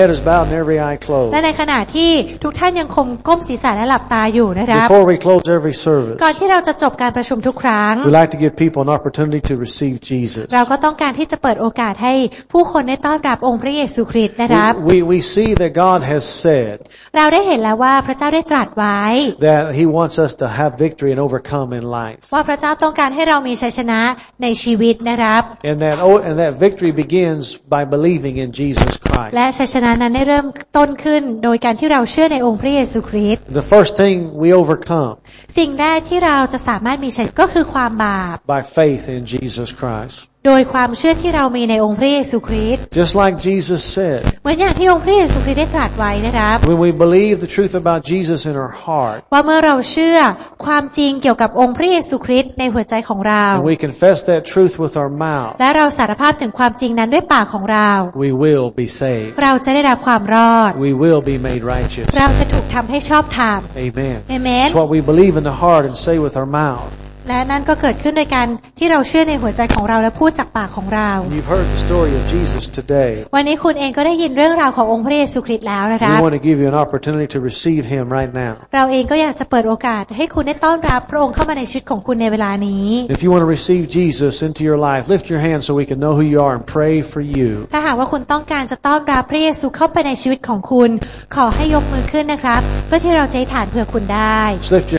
head is bowed and every eye closed. และในขณะที่ทุกท่านยังคงก้มศีรษะและหลับตาอยู่นะครับ Before we close every service, ก่อนที่เราจะจบการประชุมทุกครั้ง we like to give people an opportunity to receive Jesus. เราก็ต้องการที่จะเปิดโอกาสให้ผู้คนได้ต้อนรับองค์พระเยซูคริสต์นะครับ We see that God has said เราได้เห็นแล้วว่าพระเจ้าได้ตรัสไว้ that He wants us to have victory and overcome in life. ว่าพระเจ้าต้องการให้เรามีชัยชนะในชีวิตนะครับ And that victory begins by believing in Jesus Christ. และชัยชนะนั้นได้เริ่มต้นขึ้นโดยการที่เราเชื่อในองค์พระเยซูคริสต์ The first thing we overcome สิ่งแรกที่เราจะสามารถมีชัยก็คือความบาป by faith in Jesus Christ. โดยความเชื่อที่เรามีในองค์พระเยซูคริสต์ Just like Jesus said, เหมือนอย่างที่องค์พระเยซูคริสต์ได้ตรัสไว้นะครับ when we believe the truth about Jesus in our heart, ว่าเมื่อเราเชื่อความจริงเกี่ยวกับองค์พระเยซูคริสต์ในหัวใจของเรา and we confess that truth with our mouth, และเราสารภาพถึงความจริงนั้นด้วยปากของเรา we will be saved. เราจะได้รับความรอด We will be made righteous. เราจะถูกทำให้ชอบธรรม Amen. เอเมน It's what we believe in the heart and say with our mouth. และนั่นก็เกิดขึ้นโดยการที่เราเชื่อในหัวใจของเราและพูดจากปากของเรา You've heard the story of Jesus today. วันนี้คุณเองก็ได้ยินเรื่องราวขององค์พระเยซูคริสต์แล้วนะค We รับ want to give you an opportunity to receive Him right now. เราเองก็อยากจะเปิดโอกาสให้คุณได้ต้อนรับพระองค์เข้ามาในชีวิตของคุณในเวลานี้ If you want to receive Jesus into your life, lift your hand so we can know who you are and pray for you. ถ้าหากว่าคุณต้องการจะต้อนรับพระเยซูเข้าไปในชีวิตของคุณขอให้ยกมือขึ้นนะครับเพื่อที่เราจะอธิษฐานเผื่อคุณได้ Just lift your